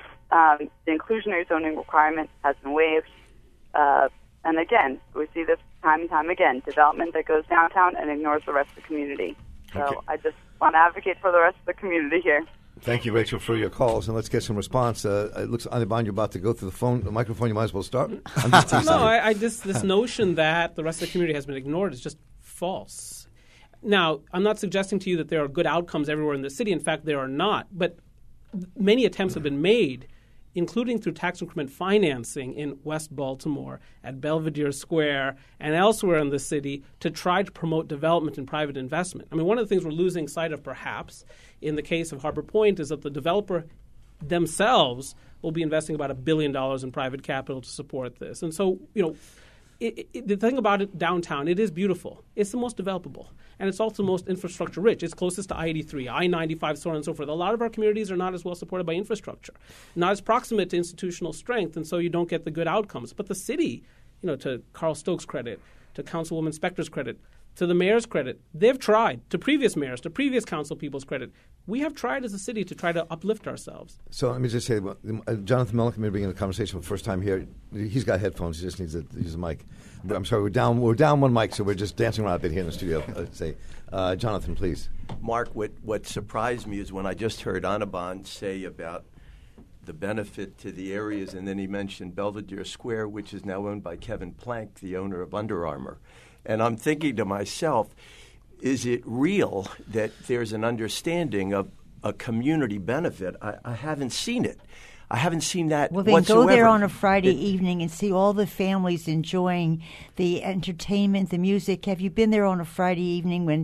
Um, the inclusionary zoning requirement has been waived. Uh, and again, we see this time and time again, development that goes downtown and ignores the rest of the community. So Okay. I just want to advocate for the rest of the community here. Thank you, Rachel, for your calls, and let's get some response. Uh, it looks, Anibon, you're about to go through the phone, the microphone. You might as well start. I'm just teasing No, you. I, I just this notion that the rest of the community has been ignored is just false. Now, I'm not suggesting to you that there are good outcomes everywhere in the city. In fact, there are not. But many attempts have been made, including through tax increment financing in West Baltimore, at Belvedere Square, and elsewhere in the city to try to promote development and private investment. I mean, one of the things we're losing sight of, perhaps, in the case of Harbor Point is that the developer themselves will be investing about a billion dollars in private capital to support this. And so, you know, it, it, the thing about it downtown, it is beautiful. It's the most developable. And it's also most infrastructure rich. It's closest to I eighty-three, I ninety-five, so on and so forth. A lot of our communities are not as well supported by infrastructure, not as proximate to institutional strength, and so you don't get the good outcomes. But the city, you know, to Carl Stokes' credit, to Councilwoman Spector's credit, to the mayor's credit, they've tried, to previous mayors, to previous council people's credit. We have tried as a city to try to uplift ourselves. So let me just say, uh, Jonathan Melnick may be in the conversation for the first time here. He's got headphones. He just needs to use a mic. I'm sorry, we're down We're down one mic, so we're just dancing around a bit here in the studio. Let's say, uh, Jonathan, please. Mark, what, what surprised me is when I just heard Anibon say about the benefit to the areas, and then he mentioned Belvedere Square, which is now owned by Kevin Plank, the owner of Under Armour. And I'm thinking to myself, is it real that there's an understanding of a community benefit? I, I haven't seen it. I haven't seen that Well, then whatsoever. go there on a Friday It- evening and see all the families enjoying the entertainment, the music. Have you been there on a Friday evening when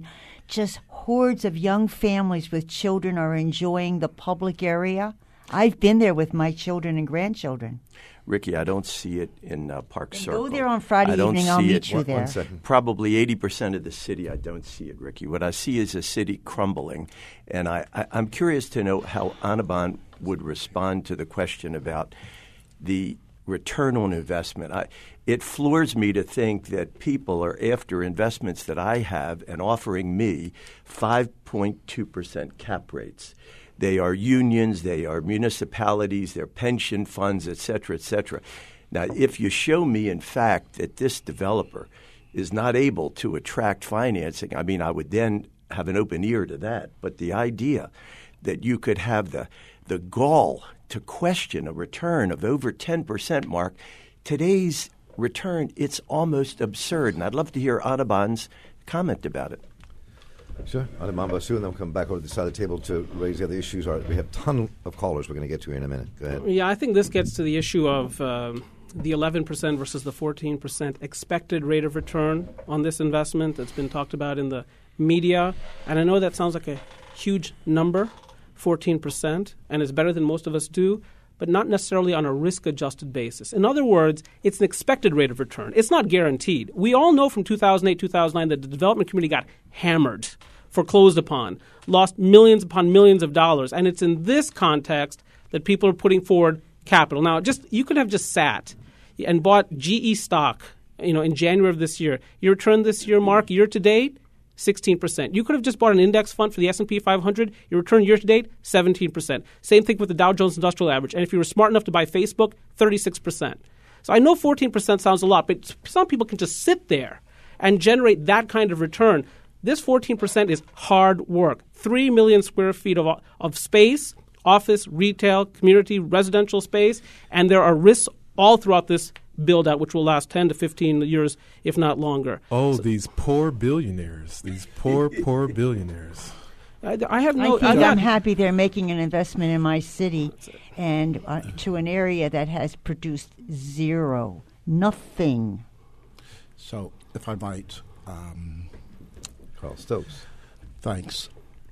just hordes of young families with children are enjoying the public area. I've been there with my children and grandchildren. Ricky, I don't see it in uh, Park Then Circle. go there on Friday I don't evening. See I'll meet it. you one, there. One second. Probably eighty percent of the city, I don't see it, Ricky. What I see is a city crumbling. And I, I, I'm curious to know how Audubon would respond to the question about the return on investment. I, it floors me to think that people are after investments that I have and offering me five point two percent cap rates. They are unions, they are municipalities, they're pension funds, et cetera, et cetera. Now, if you show me, in fact, that this developer is not able to attract financing, I mean, I would then have an open ear to that. But the idea that you could have the the gall to question a return of over ten percent, Mark, today's return, it's almost absurd. And I'd love to hear Audubon's comment about it. Sure. Audubon Basu, and then we'll come back over to the side of the table to raise the other issues. All right, we have a ton of callers we're going to get to in a minute. Go ahead. Yeah, I think this gets to the issue of um, the eleven percent versus the fourteen percent expected rate of return on this investment that's been talked about in the media. And I know that sounds like a huge number, fourteen percent, and it's better than most of us do, but not necessarily on a risk-adjusted basis. In other words, it's an expected rate of return. It's not guaranteed. We all know from two thousand eight, two thousand nine that the development community got hammered, foreclosed upon, lost millions upon millions of dollars. And it's in this context that people are putting forward capital. Now, just you could have just sat and bought G E stock, you know, in January of this year. Your return this year, Mark, year to date, sixteen percent. You could have just bought an index fund for the S and P five hundred. Your return year to date, seventeen percent. Same thing with the Dow Jones Industrial Average. And if you were smart enough to buy Facebook, thirty-six percent. So I know fourteen percent sounds a lot, but some people can just sit there and generate that kind of return. This fourteen percent is hard work. Three million square feet of, of space, office, retail, community, residential space, and there are risks all throughout this build-out, which will last ten to fifteen years, if not longer. Oh, so, these poor billionaires. These poor, poor billionaires. I, I have no... I think I, I'm happy they're making an investment in my city and uh, to an area that has produced zero, nothing. So, if I might... Um, Carl Stokes. Thanks.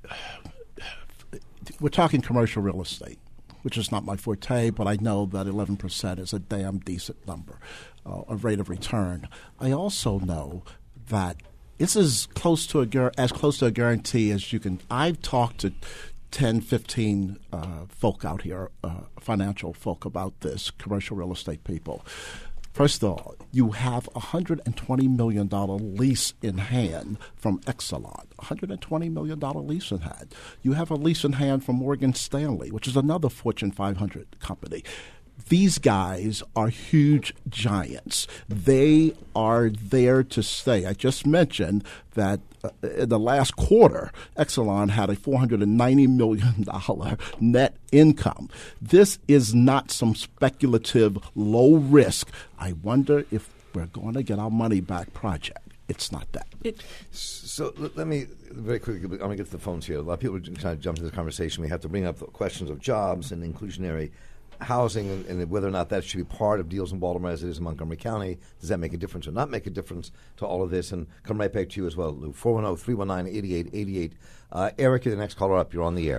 We're talking commercial real estate, which is not my forte, but I know that eleven percent is a damn decent number, uh, a rate of return. I also know that this is close to a gar- as close to a guarantee as you can. I've talked to ten, fifteen uh, folk out here, uh, financial folk about this, commercial real estate people. First of all, you have a one hundred twenty million dollars lease in hand from Exelon, one hundred twenty million dollars lease in hand. You have a lease in hand from Morgan Stanley, which is another Fortune five hundred company. These guys are huge giants. They are there to stay. I just mentioned that uh, in the last quarter, Exelon had a four hundred ninety million dollars net income. This is not some speculative, low risk. I wonder if we're going to get our money back project. It's not that. It, so let me very quickly, I'm going to get to the phones here. A lot of people are trying to jump into the conversation. We have to bring up the questions of jobs and inclusionary housing and, and whether or not that should be part of deals in Baltimore as it is in Montgomery County. Does that make a difference or not make a difference to all of this? And come right back to you as well, Lou. four one zero, three one nine, eight eight eight eight. Uh, Eric, you're the next caller up. You're on the air.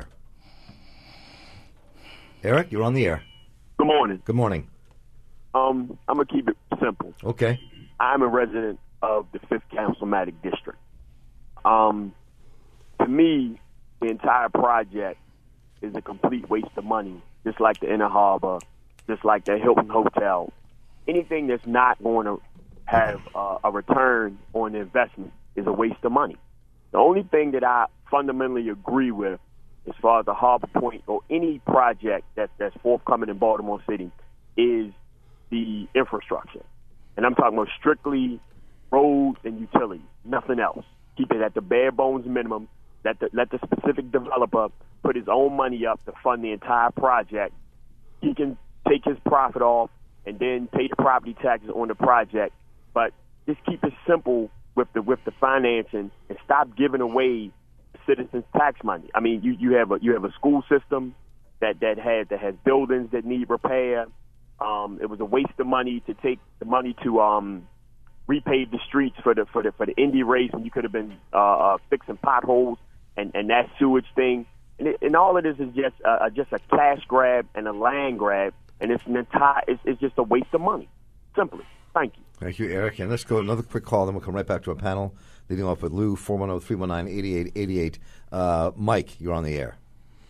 Eric, you're on the air. Good morning. Good morning. Um, I'm going to keep it simple. Okay. I'm a resident of the fifth Councilmatic District. Um, to me, the entire project is a complete waste of money, just like the Inner Harbor, just like the Hilton Hotel. Anything that's not going to have uh, a return on the investment is a waste of money. The only thing that I fundamentally agree with as far as the Harbor Point or any project that, that's forthcoming in Baltimore City is the infrastructure. And I'm talking about strictly roads and utilities, nothing else. Keep it at the bare bones minimum. Let the, let the specific developer put his own money up to fund the entire project. He can take his profit off and then pay the property taxes on the project. But just keep it simple with the with the financing and stop giving away citizens' tax money. I mean, you, you have a you have a school system that that has that has buildings that need repair. Um, it was a waste of money to take the money to um repave the streets for the for the for the Indy race, and you could have been uh, uh, fixing potholes and, and that sewage thing. And, it, and all of this is just uh, just a cash grab and a land grab, and it's an entire it's, it's just a waste of money. Simply. Thank you. Thank you, Eric. And let's go another quick call, then we'll come right back to our panel. Leading off with Lou, four one zero, three one nine, eight eight eight eight. Uh, Mike, you're on the air.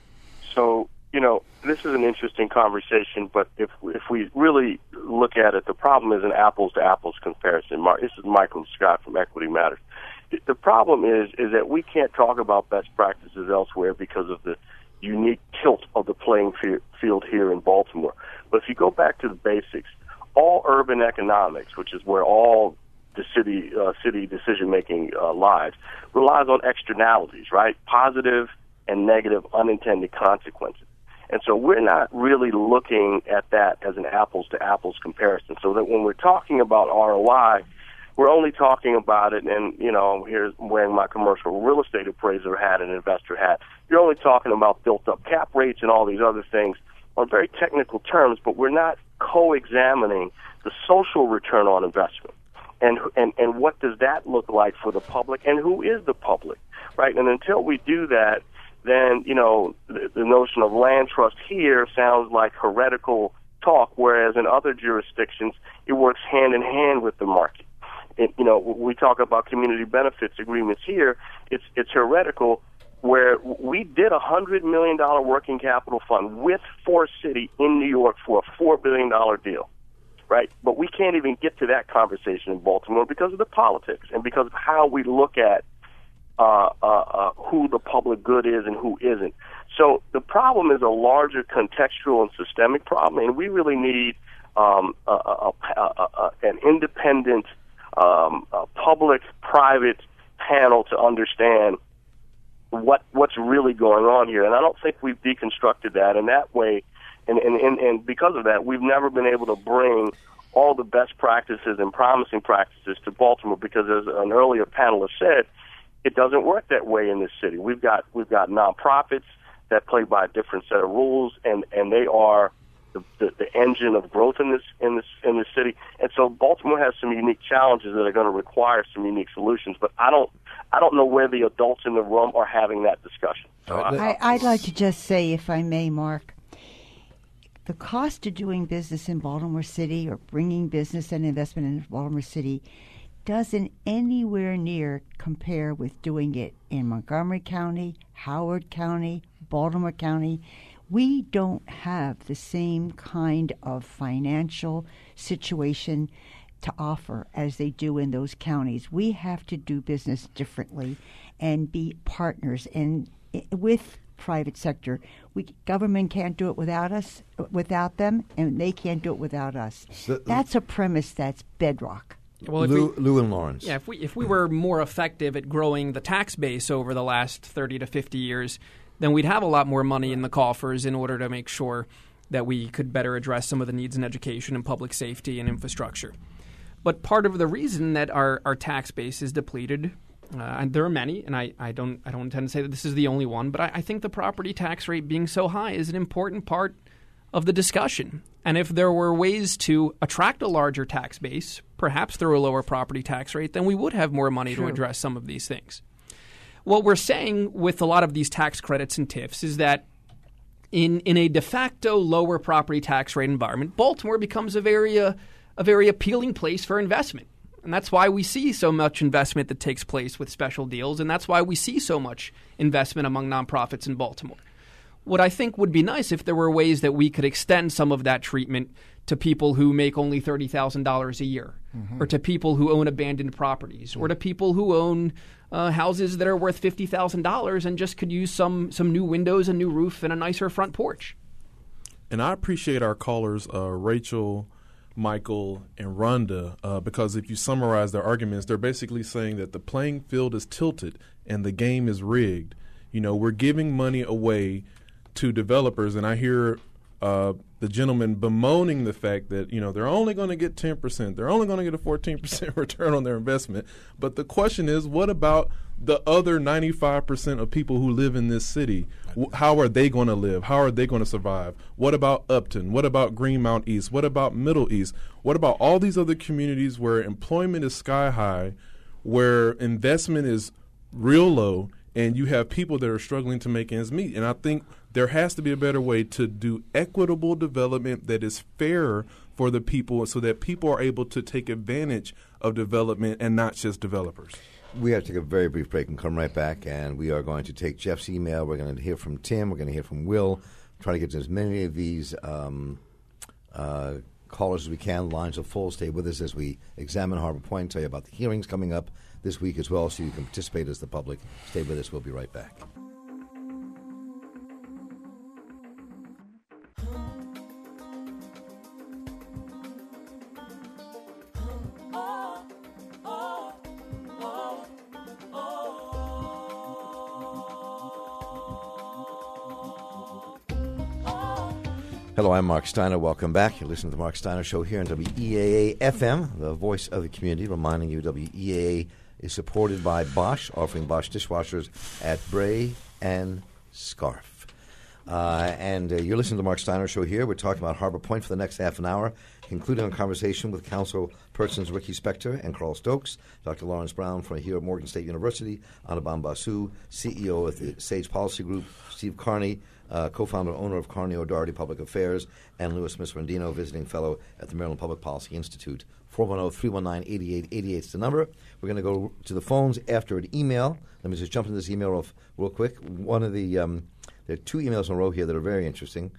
So, you know, this is an interesting conversation, but if if we really look at it, the problem is an apples-to-apples comparison. This is Michael Scott from Equity Matters. The problem is is that we can't talk about best practices elsewhere because of the unique tilt of the playing field here in Baltimore. But if you go back to the basics, all urban economics, which is where all the city uh, city decision-making uh, lies, relies on externalities, right? Positive and negative unintended consequences. And so we're not really looking at that as an apples-to-apples comparison. So that when we're talking about R O I, we're only talking about it, and, you know, here's wearing my commercial real estate appraiser hat and investor hat. You're only talking about built-up cap rates and all these other things on very technical terms, but we're not co-examining the social return on investment. And, and and what does that look like for the public, and who is the public, right? And until we do that, then, you know, the, the notion of land trust here sounds like heretical talk, whereas in other jurisdictions, it works hand in hand with the market. It, you know, we talk about community benefits agreements here. It's it's heretical, where we did a one hundred million dollars working capital fund with Forest City in New York for a four billion dollars deal, right? But we can't even get to that conversation in Baltimore because of the politics and because of how we look at uh, uh, uh, who the public good is and who isn't. So the problem is a larger contextual and systemic problem, and we really need um, a, a, a, a, an independent um, a public-private panel to understand what what's really going on here. And I don't think we've deconstructed that in that way. And, and, and, and because of that, we've never been able to bring all the best practices and promising practices to Baltimore because, as an earlier panelist said, it doesn't work that way in this city. We've got we've got nonprofits that play by a different set of rules, and, and they are the, the, the engine of growth in this in this in this city. And so Baltimore has some unique challenges that are going to require some unique solutions. But I don't I don't know where the adults in the room are having that discussion. So I, I'd like to just say, if I may, Mark, the cost of doing business in Baltimore City or bringing business and investment in Baltimore City doesn't anywhere near compare with doing it in Montgomery County, Howard County, Baltimore County. We don't have the same kind of financial situation to offer as they do in those counties. We have to do business differently and be partners and with private sector. We government can't do it without us, without them, and they can't do it without us. So, that's a premise that's bedrock. Well, if Lou, we, Lou and Lawrence. Yeah, if we if we were more effective at growing the tax base over the last thirty to fifty years, then we'd have a lot more money in the coffers in order to make sure that we could better address some of the needs in education and public safety and infrastructure. But part of the reason that our, our tax base is depleted, uh, and there are many, and I, I don't I don't intend to say that this is the only one, but I, I think the property tax rate being so high is an important part of the discussion. And if there were ways to attract a larger tax base, perhaps through a lower property tax rate, then we would have more money sure. to address some of these things. What we're saying with a lot of these tax credits and T I Fs is that in in a de facto lower property tax rate environment, Baltimore becomes a very uh, a very appealing place for investment. And that's why we see so much investment that takes place with special deals, and that's why we see so much investment among nonprofits in Baltimore. What I think would be nice if there were ways that we could extend some of that treatment to people who make only thirty thousand dollars a year, mm-hmm. or to people who own abandoned properties, mm-hmm. or to people who own uh, houses that are worth fifty thousand dollars and just could use some some new windows, a new roof, and a nicer front porch. And I appreciate our callers, uh, Rachel, Michael, and Rhonda, uh, because if you summarize their arguments, they're basically saying that the playing field is tilted and the game is rigged. You know, we're giving money away to developers, and I hear uh, the gentleman bemoaning the fact that, you know, they're only going to get ten percent. They're only going to get a fourteen percent return on their investment. But the question is, what about the other ninety-five percent of people who live in this city? How are they going to live? How are they going to survive? What about Upton? What about Greenmount East? What about Middle East? What about all these other communities where employment is sky high, where investment is real low, and you have people that are struggling to make ends meet? And I think there has to be a better way to do equitable development that is fair for the people so that people are able to take advantage of development and not just developers. We have to take a very brief break and come right back, and we are going to take Jeff's email. We're going to hear from Tim. We're going to hear from Will. Try to get to as many of these um, uh, callers as we can. Lines are full. Stay with us as we examine Harbor Point, tell you about the hearings coming up this week as well, so you can participate as the public. Stay with us. We'll be right back. Hello, I'm Mark Steiner. Welcome back. You're listening to the Mark Steiner Show here on W E A A F M, the voice of the community, reminding you W E A A is supported by Bosch, offering Bosch dishwashers at Bray and Scarf. Uh, and uh, you're listening to the Mark Steiner Show here. We're talking about Harbor Point for the next half an hour, including a conversation with Council Persons Ricky Spector and Carl Stokes, Doctor Lawrence Brown from here at Morgan State University, Anubhav Basu, C E O of the SAGE Policy Group, Steve Carney, Uh, co-founder owner of Carney O'Doherty Public Affairs, and Louis Misrandino, visiting fellow at the Maryland Public Policy Institute. four one zero, three one nine, eight eight eight eight is the number. We're going to go to the phones after an email. Let me just jump into this email real, real quick. One of the um, there are two emails in a row here that are very interesting.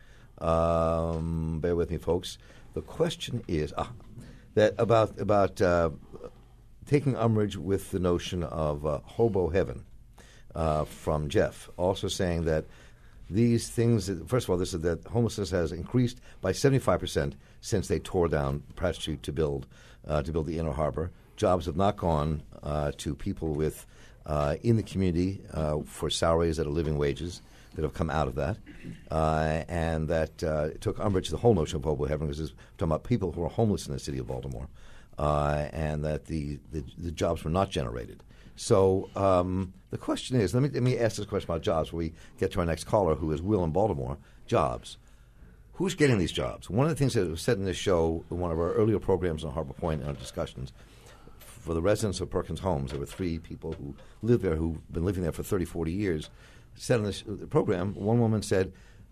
Um, bear with me, folks. The question is ah, that about about uh, taking umbrage with the notion of uh, hobo heaven uh, from Jeff, also saying that these things, first of all, this is that homelessness has increased by seventy-five percent since they tore down Pratt Street to build uh, to build the Inner Harbor. Jobs have not gone uh, to people with uh, in the community uh, for salaries that are living wages that have come out of that, uh, and that uh, it took umbrage to the whole notion of hobo heaven, because it's talking about people who are homeless in the city of Baltimore, uh, and that the, the the jobs were not generated. So um, the question is, let me let me ask this question about jobs before we get to our next caller, who is Will in Baltimore. Jobs. Who's getting these jobs? One of the things that was said in this show, in one of our earlier programs on Harbor Point in our discussions, for the residents of Perkins Homes, there were three people who live there who've been living there for thirty, forty years, said in this program, one woman said,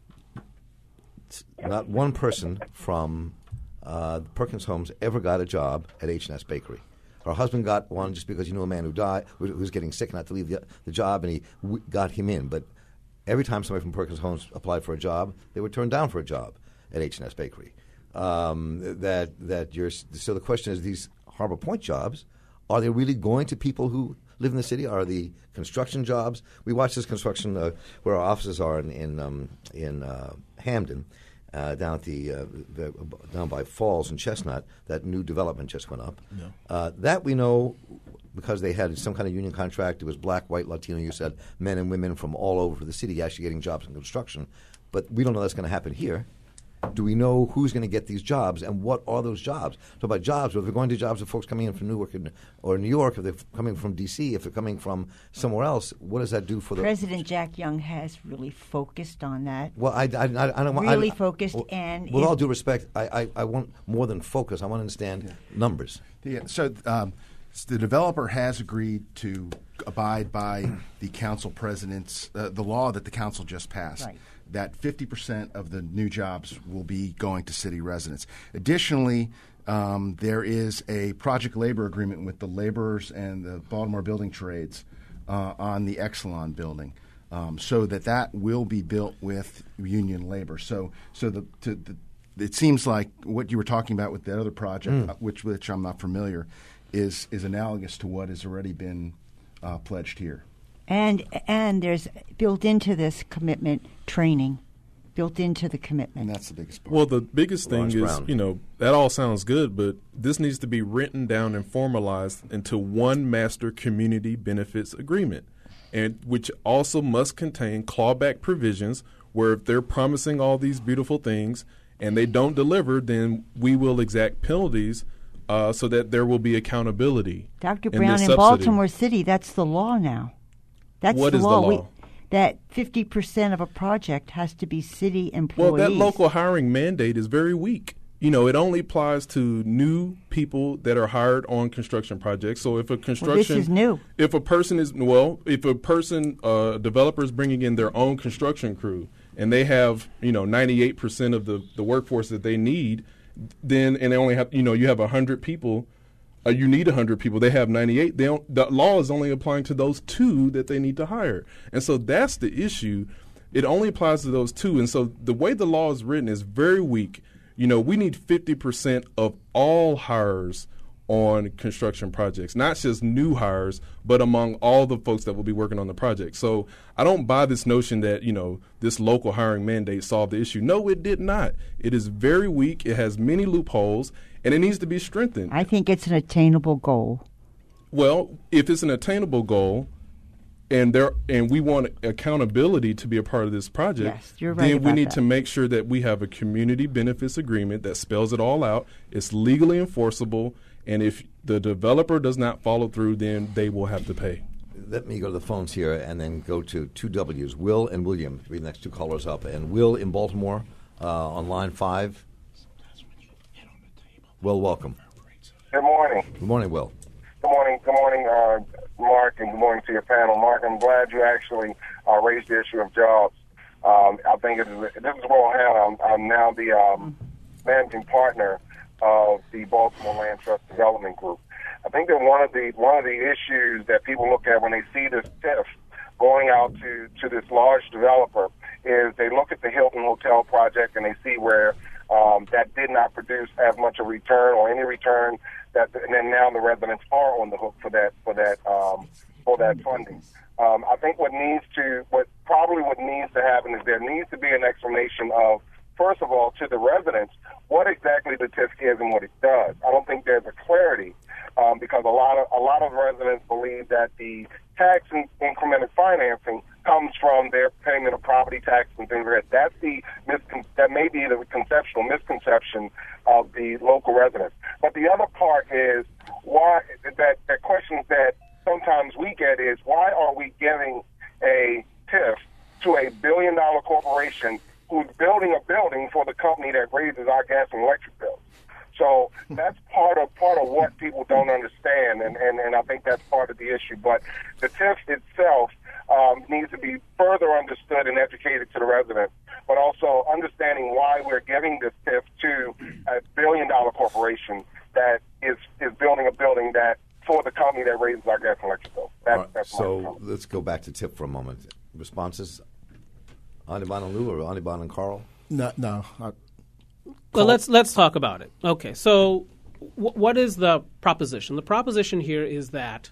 not one person from uh, Perkins Homes ever got a job at H and S Bakery. Her husband got one just because he knew a man who died, who was getting sick and had to leave the, the job, and he w- got him in. But every time somebody from Perkins Homes applied for a job, they were turned down for a job at H and S Bakery. Um, that that you're so the question is, these Harbor Point jobs, are they really going to people who live in the city? Are the construction jobs? We watch this construction uh, where our offices are in in, um, in uh, Hamden. Uh, down at the, uh, the down by Falls and Chestnut, that new development just went up. Yeah. Uh, that we know because they had some kind of union contract. It was black, white, Latino. You said men and women from all over the city actually getting jobs in construction. But we don't know that's going to happen here. Do we know who's going to get these jobs, and what are those jobs? So about jobs, if they're going to jobs of folks coming in from Newark or New York, if they're coming from D C, if they're coming from somewhere else, what does that do for the... President Jack Young has really focused on that. Well, I, I, I, I don't want... Really I, focused, well, and... With all due respect, I, I, I want more than focus. I want to understand yeah. numbers. Yeah, so um, the developer has agreed to abide by the council president's... Uh, the law that the council just passed. Right. That fifty percent of the new jobs will be going to city residents. Additionally, um, there is a project labor agreement with the laborers and the Baltimore building trades uh, on the Exelon building, um, so that that will be built with union labor. So, so the, to, the it seems like what you were talking about with the other project, mm. uh, which which I'm not familiar, is is analogous to what has already been uh, pledged here. And and there's built into this commitment training, built into the commitment. And that's the biggest part. Well, the biggest thing Lawrence is, Brown. you know, that all sounds good, but this needs to be written down and formalized into one master community benefits agreement, and which also must contain clawback provisions where if they're promising all these beautiful things and they don't deliver, then we will exact penalties uh, so that there will be accountability. Doctor in Brown, this in subsidy. Baltimore City, that's the law now. That's What the is the law. law? We, that fifty percent of a project has to be city employees. Well, that local hiring mandate is very weak. You know, it only applies to new people that are hired on construction projects. So if a construction, well, this is new. If a person is well, if a person, uh, a developer is bringing in their own construction crew, and they have, you know, ninety-eight percent of the, the workforce that they need, then and they only have, you know, you have a hundred people. Uh, you need one hundred people. They have ninety-eight. They don't, the law is only applying to those two that they need to hire. And so that's the issue. It only applies to those two. And so the way the law is written is very weak. You know, we need fifty percent of all hires on construction projects, not just new hires, but among all the folks that will be working on the project. So I don't buy this notion that, you know, this local hiring mandate solved the issue. No, it did not. It is very weak. It has many loopholes, and it needs to be strengthened. I think it's an attainable goal. Well, if it's an attainable goal, and there and we want accountability to be a part of this project, yes, you're right then we about need that. to make sure that we have a community benefits agreement that spells it all out. It's legally enforceable, and if the developer does not follow through, then they will have to pay. Let me go to the phones here and then go to two W's, Will and William, to be the next two callers up. And Will in Baltimore uh, on line five. Will, welcome. Good morning. Good morning, Will. Good morning. Good morning, uh, Mark, and good morning to your panel. Mark, I'm glad you actually uh, raised the issue of jobs. Um, I think it is, this is Will Hanna. I'm, I'm now the um, managing partner of the Baltimore Land Trust Development Group. I think that one of the one of the issues that people look at when they see this T I F going out to, to this large developer is they look at the Hilton Hotel project and they see where um, that did not produce as much a return or any return. That, and then now the residents are on the hook for that for that um, for that funding. Um, I think what needs to what probably what needs to happen is there needs to be an explanation of, first of all, to the residents what exactly the T I F is and what it does. I don't think there's a clarity um, because a lot of a lot of residents believe that the tax in- incremental financing comes from their payment of property tax and things like that. That's the miscon- that may be the conceptual misconception of the local residents. But the other part is why that that questions that sometimes we get is why are we giving a T I F to a billion dollar corporation who's building a building for the company that raises our gas and electric bills? So that's part of part of what people don't understand, and, and, and I think that's part of the issue. But the T I F itself um, needs to be further understood and educated to the residents, but also understanding why we're giving this T I F to a billion-dollar corporation that is, is building a building that for the company that raises our gas and electric bills. That, right, that's so let's go back to T I F for a moment. Responses? Anibon and Lou or Anibon and Carl? No, no. I, Well, let's let's talk about it. Okay, so w- what is the proposition? The proposition here is that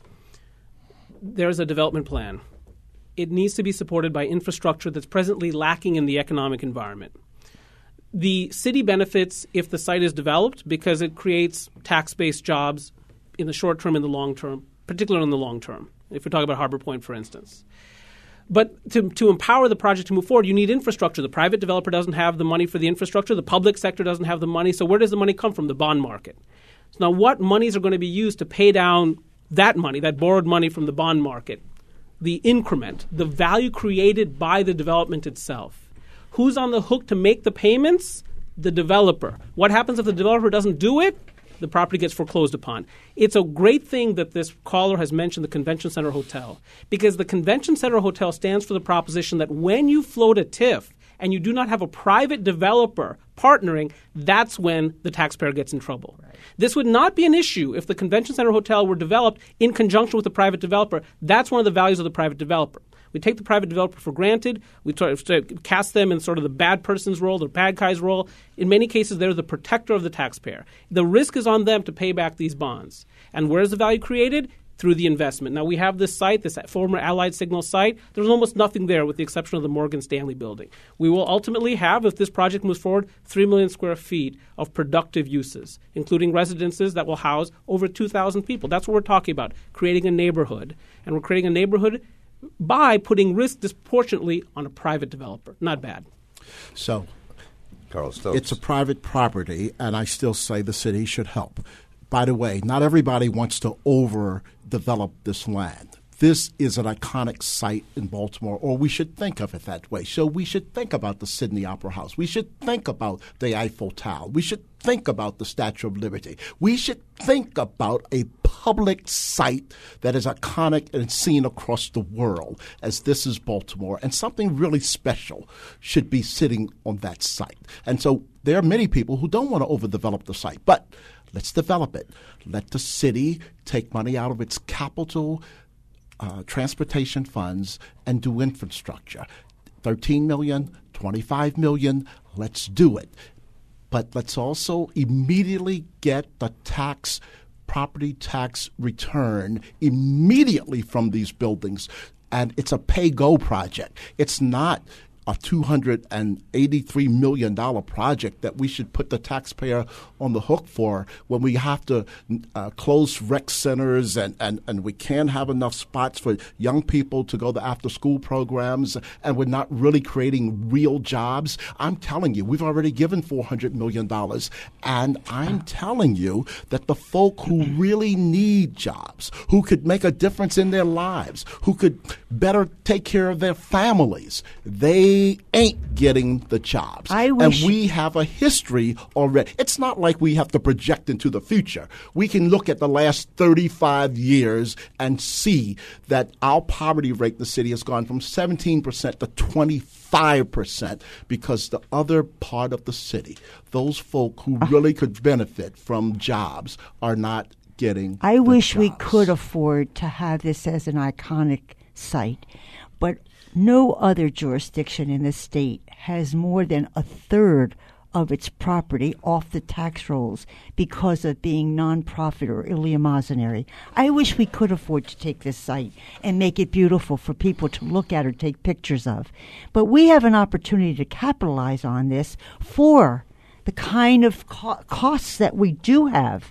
there's a development plan. It needs to be supported by infrastructure that's presently lacking in the economic environment. The city benefits if the site is developed because it creates tax-based jobs in the short term and the long term, particularly in the long term, if we're talking about Harbor Point, for instance. But to, to empower the project to move forward, you need infrastructure. The private developer doesn't have the money for the infrastructure. The public sector doesn't have the money. So where does the money come from? The bond market. So now what monies are going to be used to pay down that money, that borrowed money from the bond market? The increment, the value created by the development itself. Who's on the hook to make the payments? The developer. What happens if the developer doesn't do it? The property gets foreclosed upon. It's a great thing that this caller has mentioned the Convention Center Hotel, because the Convention Center Hotel stands for the proposition that when you float a T I F and you do not have a private developer partnering, that's when the taxpayer gets in trouble. Right. This would not be an issue if the Convention Center Hotel were developed in conjunction with the private developer. That's one of the values of the private developer. We take the private developer for granted. We try to cast them in sort of the bad person's role, the bad guy's role. In many cases, they're the protector of the taxpayer. The risk is on them to pay back these bonds. And where is the value created? Through the investment. Now, we have this site, this former Allied Signal site. There's almost nothing there with the exception of the Morgan Stanley building. We will ultimately have, if this project moves forward, three million square feet of productive uses, including residences that will house over two thousand people. That's what we're talking about, creating a neighborhood. And we're creating a neighborhood by putting risk disproportionately on a private developer. Not bad. So Carlos Stokes. It's a private property, and I still say the city should help. By the way, not everybody wants to overdevelop this land. This is an iconic site in Baltimore, or we should think of it that way. So we should think about the Sydney Opera House. We should think about the Eiffel Tower. We should think about the Statue of Liberty. We should think about a public site that is iconic and seen across the world, as this is Baltimore. And something really special should be sitting on that site. And so there are many people who don't want to overdevelop the site, but let's develop it. Let the city take money out of its capital Uh, transportation funds and do infrastructure. thirteen million, twenty-five million, let's do it. But let's also immediately get the tax, property tax return immediately from these buildings. And it's a pay-go project. It's not a two hundred eighty-three million dollars project that we should put the taxpayer on the hook for when we have to uh, close rec centers and, and, and we can't have enough spots for young people to go to after-school programs, and we're not really creating real jobs. I'm telling you, we've already given four hundred million dollars, and I'm telling you that the folk who really need jobs, who could make a difference in their lives, who could better take care of their families, they ain't getting the jobs. I wish- and we have a history already. It's not like we have to project into the future. We can look at the last thirty-five years and see that our poverty rate in the city has gone from seventeen percent to twenty-five percent because the other part of the city, those folk who really could benefit from jobs, are not getting I the wish we jobs. could afford to have this as an iconic site, but no other jurisdiction in the state has more than a third of its property off the tax rolls because of being nonprofit or eleemosynary. I wish we could afford to take this site and make it beautiful for people to look at or take pictures of. But we have an opportunity to capitalize on this for the kind of co- costs that we do have.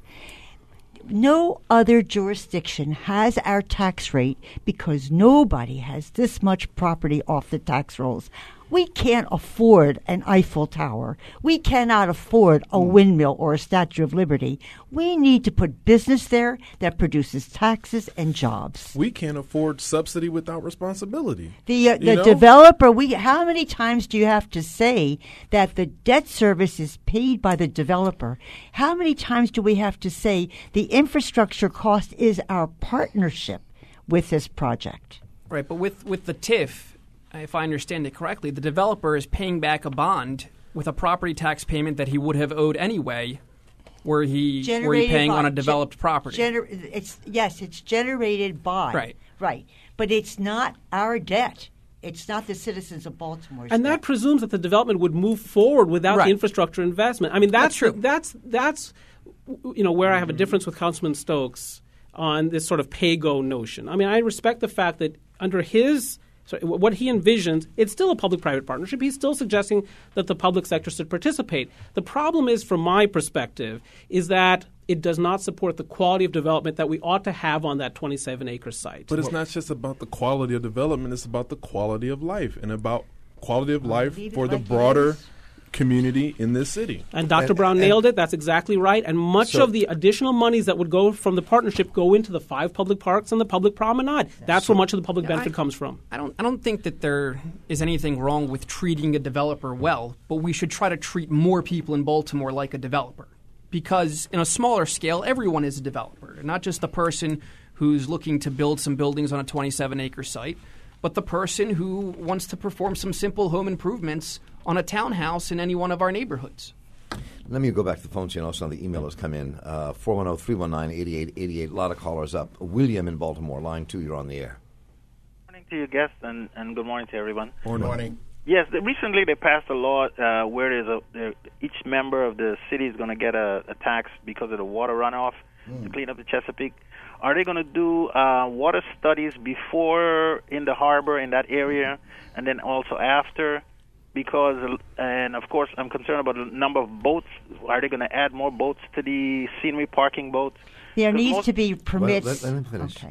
No other jurisdiction has our tax rate because nobody has this much property off the tax rolls. We can't afford an Eiffel Tower. We cannot afford a windmill or a Statue of Liberty. We need to put business there that produces taxes and jobs. We can't afford subsidy without responsibility. The uh, You the know? developer, we how many times do you have to say that the debt service is paid by the developer? How many times do we have to say the infrastructure cost is our partnership with this project? Right, but with, with the T I F, if I understand it correctly, the developer is paying back a bond with a property tax payment that he would have owed anyway, were he were he paying by, on a developed ge- property. Gener- it's yes, it's generated by Right. right, but it's not our debt. It's not the citizens of Baltimore. And that presumes that the development would move forward without Right. the infrastructure investment. I mean, that's That's true. That's that's you know where I have a difference with Councilman Stokes on this sort of pay-go notion. I mean, I respect the fact that under his So what he envisions, it's still a public-private partnership. He's still suggesting that the public sector should participate. The problem is, from my perspective, is that it does not support the quality of development that we ought to have on that twenty-seven acre site. But it's not just about the quality of development, it's about the quality of life and about quality of life leave it for the like it broader is. community in this city. And Doctor And- Brown and- nailed it. That's exactly right. And much So- of the additional monies that would go from the partnership go into the five public parks and the public promenade. That's where much of the public benefit I- comes from. I don't I don't think that there is anything wrong with treating a developer well, but we should try to treat more people in Baltimore like a developer. Because in a smaller scale, everyone is a developer, not just the person who's looking to build some buildings on a twenty-seven acre site, but the person who wants to perform some simple home improvements on a townhouse in any one of our neighborhoods. Let me go back to the phone chain. Also, the email has come in. Uh, four one zero, three one nine, eight eight eight eight. A lot of callers up. William in Baltimore, line two, you're on the air. Good morning to your guests, and, and good morning to everyone. Morning. Morning. Yes, the, recently they passed a law uh, where there's a, there, each member of the city is going to get a, a tax because of the water runoff mm. to clean up the Chesapeake. Are they going to do uh, water studies before in the harbor in that area, and then also after? Because, and of course, I'm concerned about the number of boats. Are they going to add more boats to the scenery parking boats? There 'Cause needs most- to be permits. Well, let- let him finish. Okay.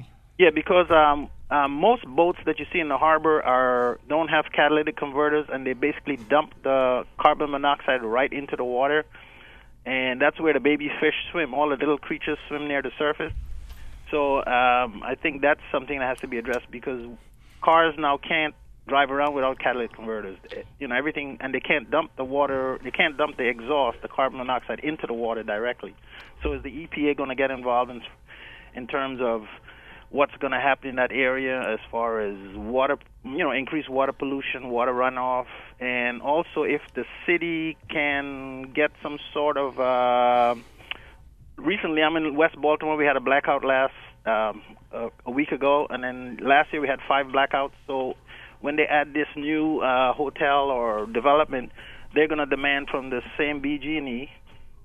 Yeah, because um, um, most boats that you see in the harbor are don't have catalytic converters, and they basically dump the carbon monoxide right into the water, and that's where the baby fish swim. All the little creatures swim near the surface. So um, I think that's something that has to be addressed, because cars now can't drive around without catalytic converters. You know, everything, and they can't dump the water, they can't dump the exhaust, the carbon monoxide, into the water directly. So is the E P A going to get involved in, in terms of what's going to happen in that area as far as water, you know, increased water pollution, water runoff, and also if the city can get some sort of, uh, recently I'm in West Baltimore, we had a blackout last, um, a, a week ago, and then last year we had five blackouts. So when they add this new uh, hotel or development, they're going to demand from the same B G and E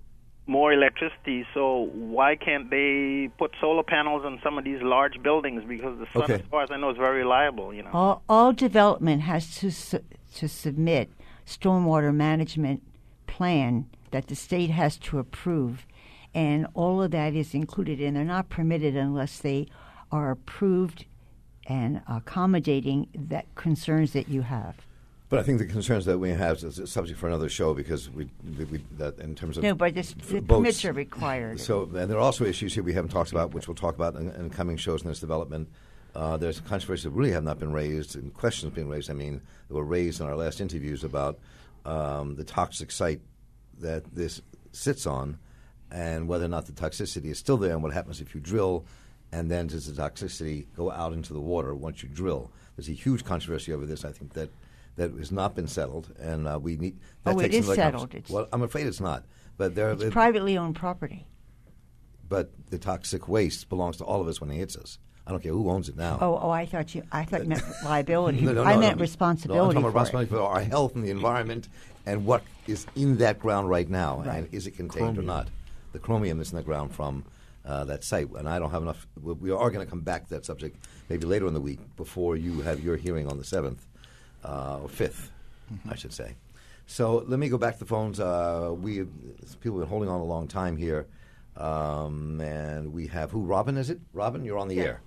more electricity. So why can't they put solar panels on some of these large buildings? Because the sun, Okay. as far as I know, is very reliable. You know. All, all development has to su- to submit stormwater management plan that the state has to approve, and all of that is included, and they're not permitted unless they are approved and accommodating that concerns that you have. But I think the concerns that we have is a subject for another show, because we, we, we that in terms of No, but this, the boats. permits are required. So, and there are also issues here we haven't talked about, which we'll talk about in, in coming shows in this development. Uh, there's controversies that really have not been raised, and questions being raised. I mean, that were raised in our last interviews about um, the toxic site that this sits on, and whether or not the toxicity is still there, and what happens if you drill, and then does the toxicity go out into the water once you drill? There's a huge controversy over this. I think that that has not been settled, and uh, we need. That Oh, it takes is another settled. convers- It's- well, I'm afraid it's not. But there, It's it- privately owned property. but the toxic waste belongs to all of us when it hits us. I don't care who owns it now. Oh, oh, I thought you. I thought you meant liability. No, no, I no, meant no. responsibility. No, I'm talking about for responsibility for our health and the environment, and what is in that ground right now, Right. and is it contained Chromium. or not? The chromium that's in the ground from uh, that site, and I don't have enough. We we are going to come back to that subject maybe later in the week before you have your hearing on the seventh uh, or fifth, I should say. So let me go back to the phones. Uh, we people have been holding on a long time here, um, and we have who? Robin, is it? Robin, you're on the air.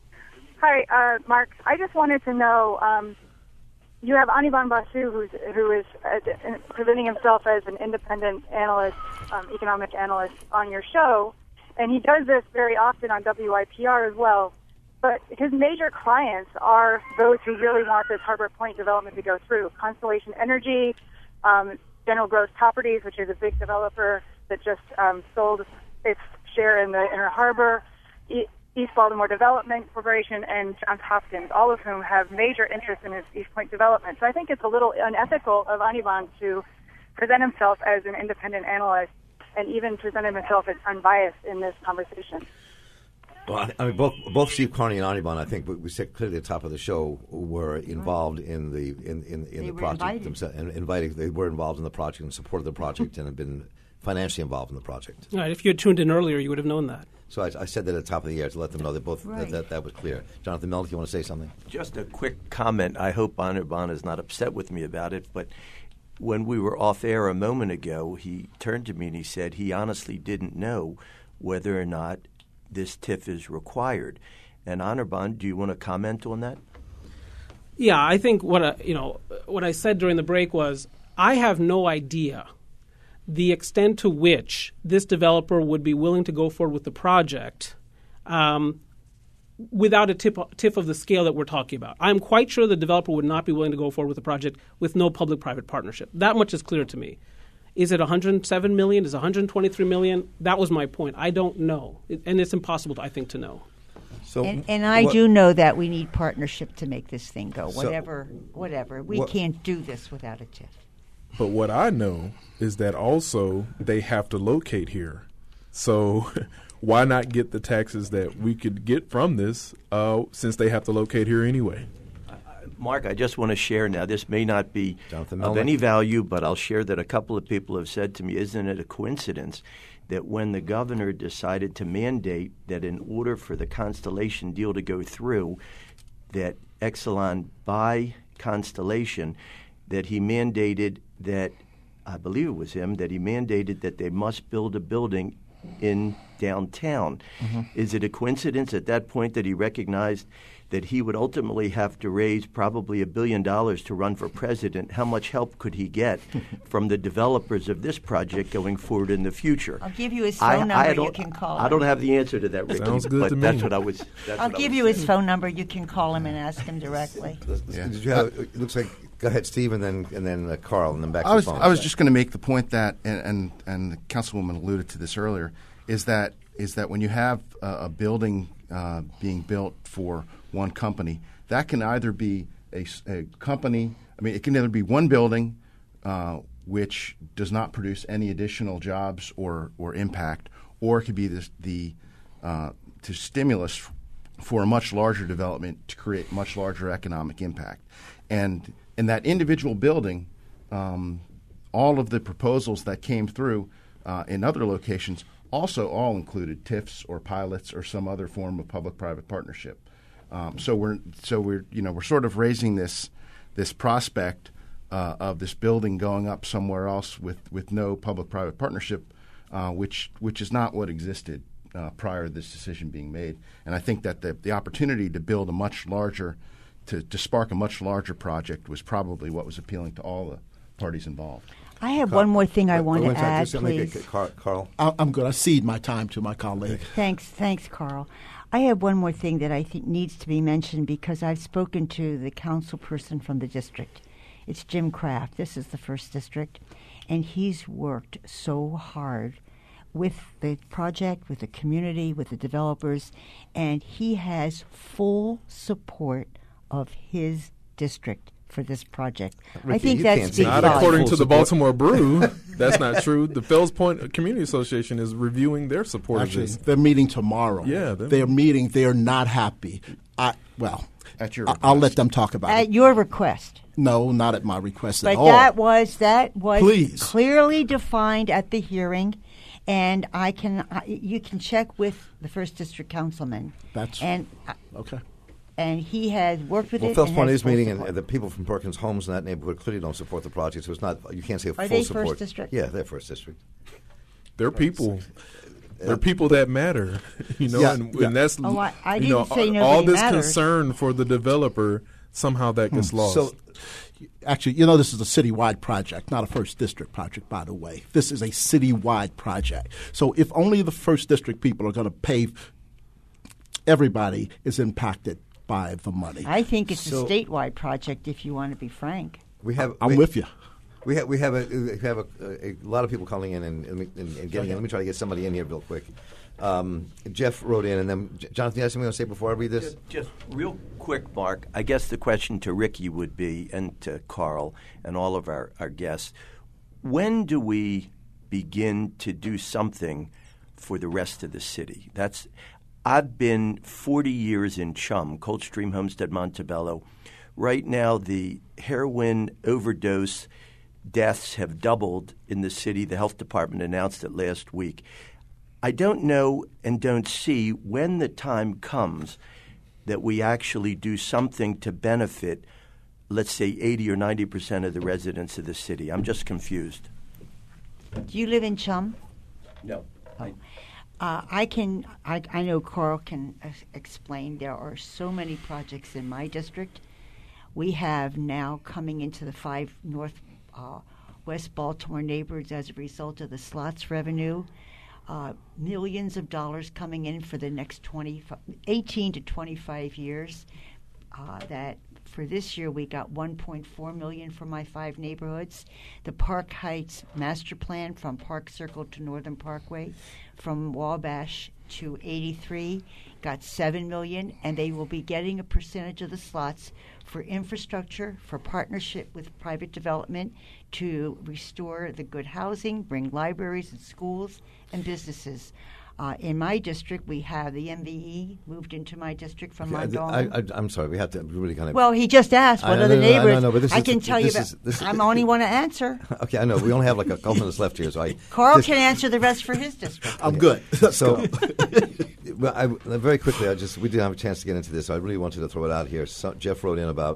Hi, uh, Mark. I just wanted to know, um, you have Anirban Basu, who's, who is uh, presenting himself as an independent analyst, um, economic analyst on your show, and he does this very often on W I P R as well. But his major clients are those who really want this Harbor Point development to go through. Constellation Energy, um, General Growth Properties, which is a big developer that just um, sold its share in the Inner Harbor, e- East Baltimore Development Corporation, and Johns Hopkins, all of whom have major interest in this East Point development. So I think it's a little unethical of Anirban to present himself as an independent analyst and even present himself as unbiased in this conversation. Well, I mean, both both Steve Carney and Anirban, I think, we, we said clearly at the top of the show, were involved in the in in, in the were project invited. themselves, and invited. They were involved in the project and supported the project, and have been financially involved in the project. All right, if you had tuned in earlier, you would have known that. So I, I said that at the top of the air to let them know that both Right. that, that that was clear. Jonathan Melnick, you want to say something? Just a quick comment. I hope Anirban is not upset with me about it, but when we were off air a moment ago, he turned to me and he said he honestly didn't know whether or not this T I F is required. And Anirban, do you want to comment on that? Yeah, I think what I, you know what I said during the break was I have no idea the extent to which this developer would be willing to go forward with the project um, without a T I F, T I F of the scale that we're talking about. I'm quite sure the developer would not be willing to go forward with the project with no public-private partnership. That much is clear to me. Is it one hundred seven million dollars? Is it one hundred twenty-three million dollars? That was my point. I don't know, it, and it's impossible, I think, to know. So, And, and I what- do know that we need partnership to make this thing go. So- Whatever, whatever. We what- can't do this without a T I F. But what I know is that also they have to locate here. So why not get the taxes that we could get from this uh, since they have to locate here anyway? Mark, I just want to share now. This may not be Jonathan of Melnick. any value, but I'll share that a couple of people have said to me, isn't it a coincidence that when the governor decided to mandate that in order for the Constellation deal to go through, that Exelon buy Constellation, that he mandated that, I believe it was him, that he mandated that they must build a building in downtown. Mm-hmm. Is it a coincidence at that point that he recognized that he would ultimately have to raise probably a billion dollars to run for president? How much help could he get from the developers of this project going forward in the future? I'll give you his phone I, number. I You can call I him. don't have the answer to that, Ricky. Sounds good but to me. that's what I was. That's I'll what give I you was his phone number. You can call him and ask him directly. Yeah. Did you have, it looks like, go ahead, Steve, and then and then uh, Carl, and then back I to was the phone. I was just going to make the point that, and, and and the councilwoman alluded to this earlier, is that is that when you have a, a building uh, being built for one company, that can either be a, a company. I mean, it can either be one building uh, which does not produce any additional jobs or or impact, or it could be this, the uh, to stimulus for a much larger development to create much larger economic impact. And in that individual building, um, all of the proposals that came through uh, in other locations also all included T I Fs or pilots or some other form of public-private partnership. Um, so we're so we're you know we're sort of raising this this prospect uh, of this building going up somewhere else with, with no public-private partnership, uh, which which is not what existed uh, prior to this decision being made. And I think that the the opportunity to build a much larger To, to spark a much larger project was probably what was appealing to all the parties involved. I have Carl, one more thing I uh, want one to time, add, just let me please. get- Carl, Carl. I- I'm going to cede my time to my colleague. Thanks, thanks, Carl. I have one more thing that I think needs to be mentioned because I've spoken to the council person from the district. It's Jim Kraft. This is the first district, and he's worked so hard with the project, with the community, with the developers, and he has full support of his district for this project. Ricky, I think you that's can't say big Not Full according to the support. Baltimore Brew. That's not true. The Fells Point Community Association is reviewing their support Actually, of this. they're meeting tomorrow. Yeah, they're- they're meeting. They're not happy. I well, At your I- I'll let them talk about At it. your request. No, not at my request But at all. that was that was Please. clearly defined at the hearing, and I can I, you can check with the first district councilman. That's and okay. and he has worked with Well, it. Fells and Point has is full meeting, and support. uh, the people from Perkins Homes in that neighborhood clearly don't support the project, so it's not, you can't say Are full they support. first district? Yeah, they're first district. They're people. They're people that matter, you know, Yeah, and, yeah. and that's Oh, I- I you didn't know say all nobody this matters. concern for the developer somehow that gets lost. So, actually, you know, this is a citywide project, not a first district project, by the way. This is a citywide project. So, if only the first district people are going to pay, everybody is impacted by the money. I think it's So- a statewide project. If you want to be frank, We have. I'm we, with you. We have we have a we have a, a, a lot of people calling in and, and, and getting in. Let me try to get somebody in here real quick. Um, Jeff wrote in, and then J- Jonathan, you have something you want to say before I read this? Just, just real quick, Mark. I guess the question to Ricky would be, and to Carl and all of our, our guests, when do we begin to do something for the rest of the city? That's I've been forty years in Chum, Coldstream, Homestead, Montebello. Right now, the heroin overdose deaths have doubled in the city. The health department announced it last week. I don't know and don't see when the time comes that we actually do something to benefit, let's say, eighty or ninety percent of the residents of the city. I'm just confused. do you live in Chum? No. I, Uh, I can. I, I know Carl can uh, explain. There are so many projects in my district. We have now coming into the five North uh, West Baltimore neighborhoods as a result of the slots revenue. Uh, millions of dollars coming in for the next twenty, eighteen to twenty-five years. Uh, that for this year we got one point four million for my five neighborhoods. The Park Heights master plan from Park Circle to Northern Parkway, from Wabash to eighty-three, got seven million, and they will be getting a percentage of the slots for infrastructure, for partnership with private development to restore the good housing, bring libraries and schools and businesses. Uh, in my district, we have the M V E moved into my district from Okay, my I, dome. I, I'm sorry. We have to really kind of. Well, he just asked what I other know, I know, neighbors. I know, but this I is- can tell you this about. is- this- I'm only want to answer. Okay, I know. We only have like a couple minutes left here, so I. Carl just- can answer the rest for his district. I'm good. Let's so, go. well, I, very quickly, I just we didn't have a chance to get into this. So I really wanted to throw it out here. So Jeff wrote in about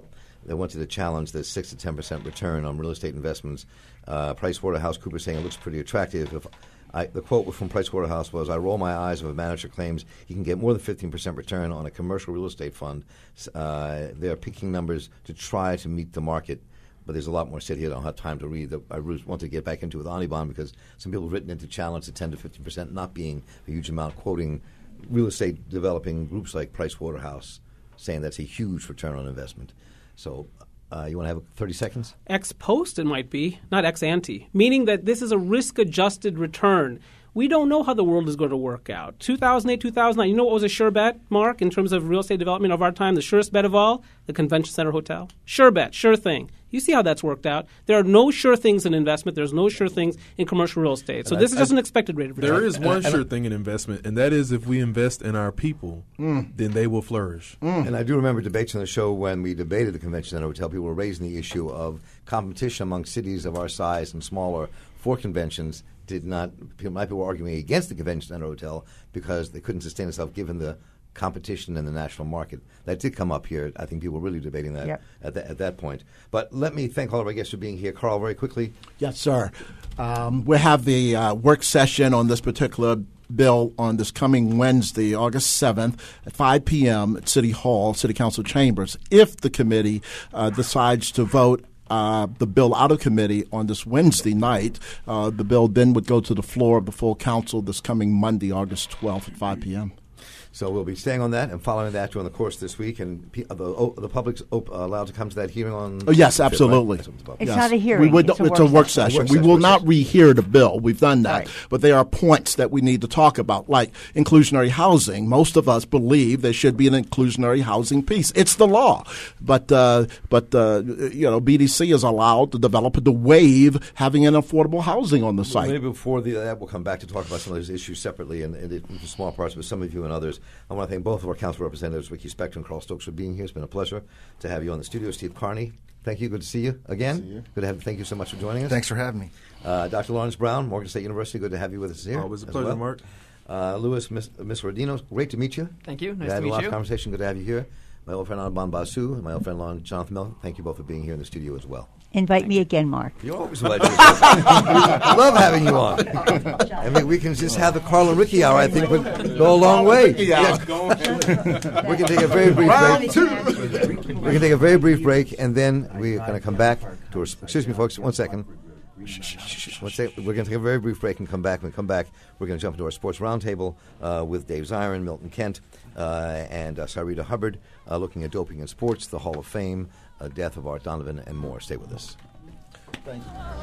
they wanted to challenge the six to ten percent return on real estate investments. Uh, PricewaterhouseCoopers saying it looks pretty attractive. If I, the quote from Pricewaterhouse was, "I roll my eyes if a manager claims he can get more than fifteen percent return on a commercial real estate fund. Uh, they're picking numbers to try to meet the market." But there's a lot more said here. I don't have time to read. I want to get back into with Anibon because some people have written in to challenge the ten to fifteen percent not being a huge amount, quoting real estate developing groups like Pricewaterhouse, saying that's a huge return on investment. So uh, you want to have thirty seconds? Ex post it might be, not ex ante, meaning that this is a risk-adjusted return. We don't know how the world is going to work out. two thousand eight, two thousand nine, you know what was a sure bet, Mark, in terms of real estate development of our time? The surest bet of all? The Convention Center Hotel. Sure bet, sure thing. You see how that's worked out. There are no sure things in investment. There's no sure things in commercial real estate. So and this I, is just I, an expected rate of return. There is one and, and, sure thing in investment, and that is if we invest in our people, mm. then they will flourish. Mm. And I do remember debates on the show when we debated the Convention Center Hotel. People were raising the issue of competition among cities of our size and smaller for conventions. Did not people, people were arguing against the Convention Center Hotel because they couldn't sustain itself given the competition in the national market. That did come up here. I think people were really debating that yep. at, the, at that point. But let me thank all of our guests for being here. Carl, very quickly. Yes, sir. Um, we have the uh, work session on this particular bill on this coming Wednesday, August seventh at five p.m. at City Hall, City Council Chambers. If the committee uh, decides to vote Uh, the bill out of committee on this Wednesday night, uh, the bill then would go to the floor of the full council this coming Monday, August twelfth at five p.m. So we'll be staying on that and following that during the course this week, and pe- the, oh, the public's op- uh, allowed to come to that hearing on. Oh, yes, absolutely. It's yes. not a hearing. We would, it's, a, it's work a work session. session. Work we session, will work not session. rehear the bill. We've done that. Right. But there are points that we need to talk about, like inclusionary housing. Most of us believe there should be an inclusionary housing piece. It's the law. But, uh, but uh, you know, B D C is allowed the developer to waive having an affordable housing on the Well, site. maybe before the, that, we'll come back to talk about some of those issues separately and, and in small parts, but some of you and others. I want to thank both of our council representatives, Ricky Spector and Carl Stokes, for being here. It's been a pleasure to have you on the studio. Steve Carney, thank you. Good to see you again. See you. Good to have. Thank you so much for joining us. Thanks for having me. Uh, Doctor Lawrence Brown, Morgan State University. Good to have you with us here. Always a as pleasure, well. Mark. Uh, Louis, Miss, Miss Rodino, great to meet you. Thank you. Nice had to meet a lot you. of conversation. Good to have you here. My old friend Anban Basu and my old friend Lon Jonathan Mel. Thank you both for being here in the studio as well. Invite me again, Mark. You're always invited. I love having you on. I mean, we can just have the Carl and Ricky hour. I think would go a long way. Yeah. We can take a very brief break. We can take a very brief break, and then we're going to come back to our, excuse me, folks, one second. One second. We're going to take a very brief break and come back. When we come back, we're going to jump into our sports roundtable uh, with Dave Zirin, Milton Kent, uh, and uh, Sarita Hubbard, uh, looking at doping in sports, the Hall of Fame, uh, death of Art Donovan, and more. Stay with us. Thank you.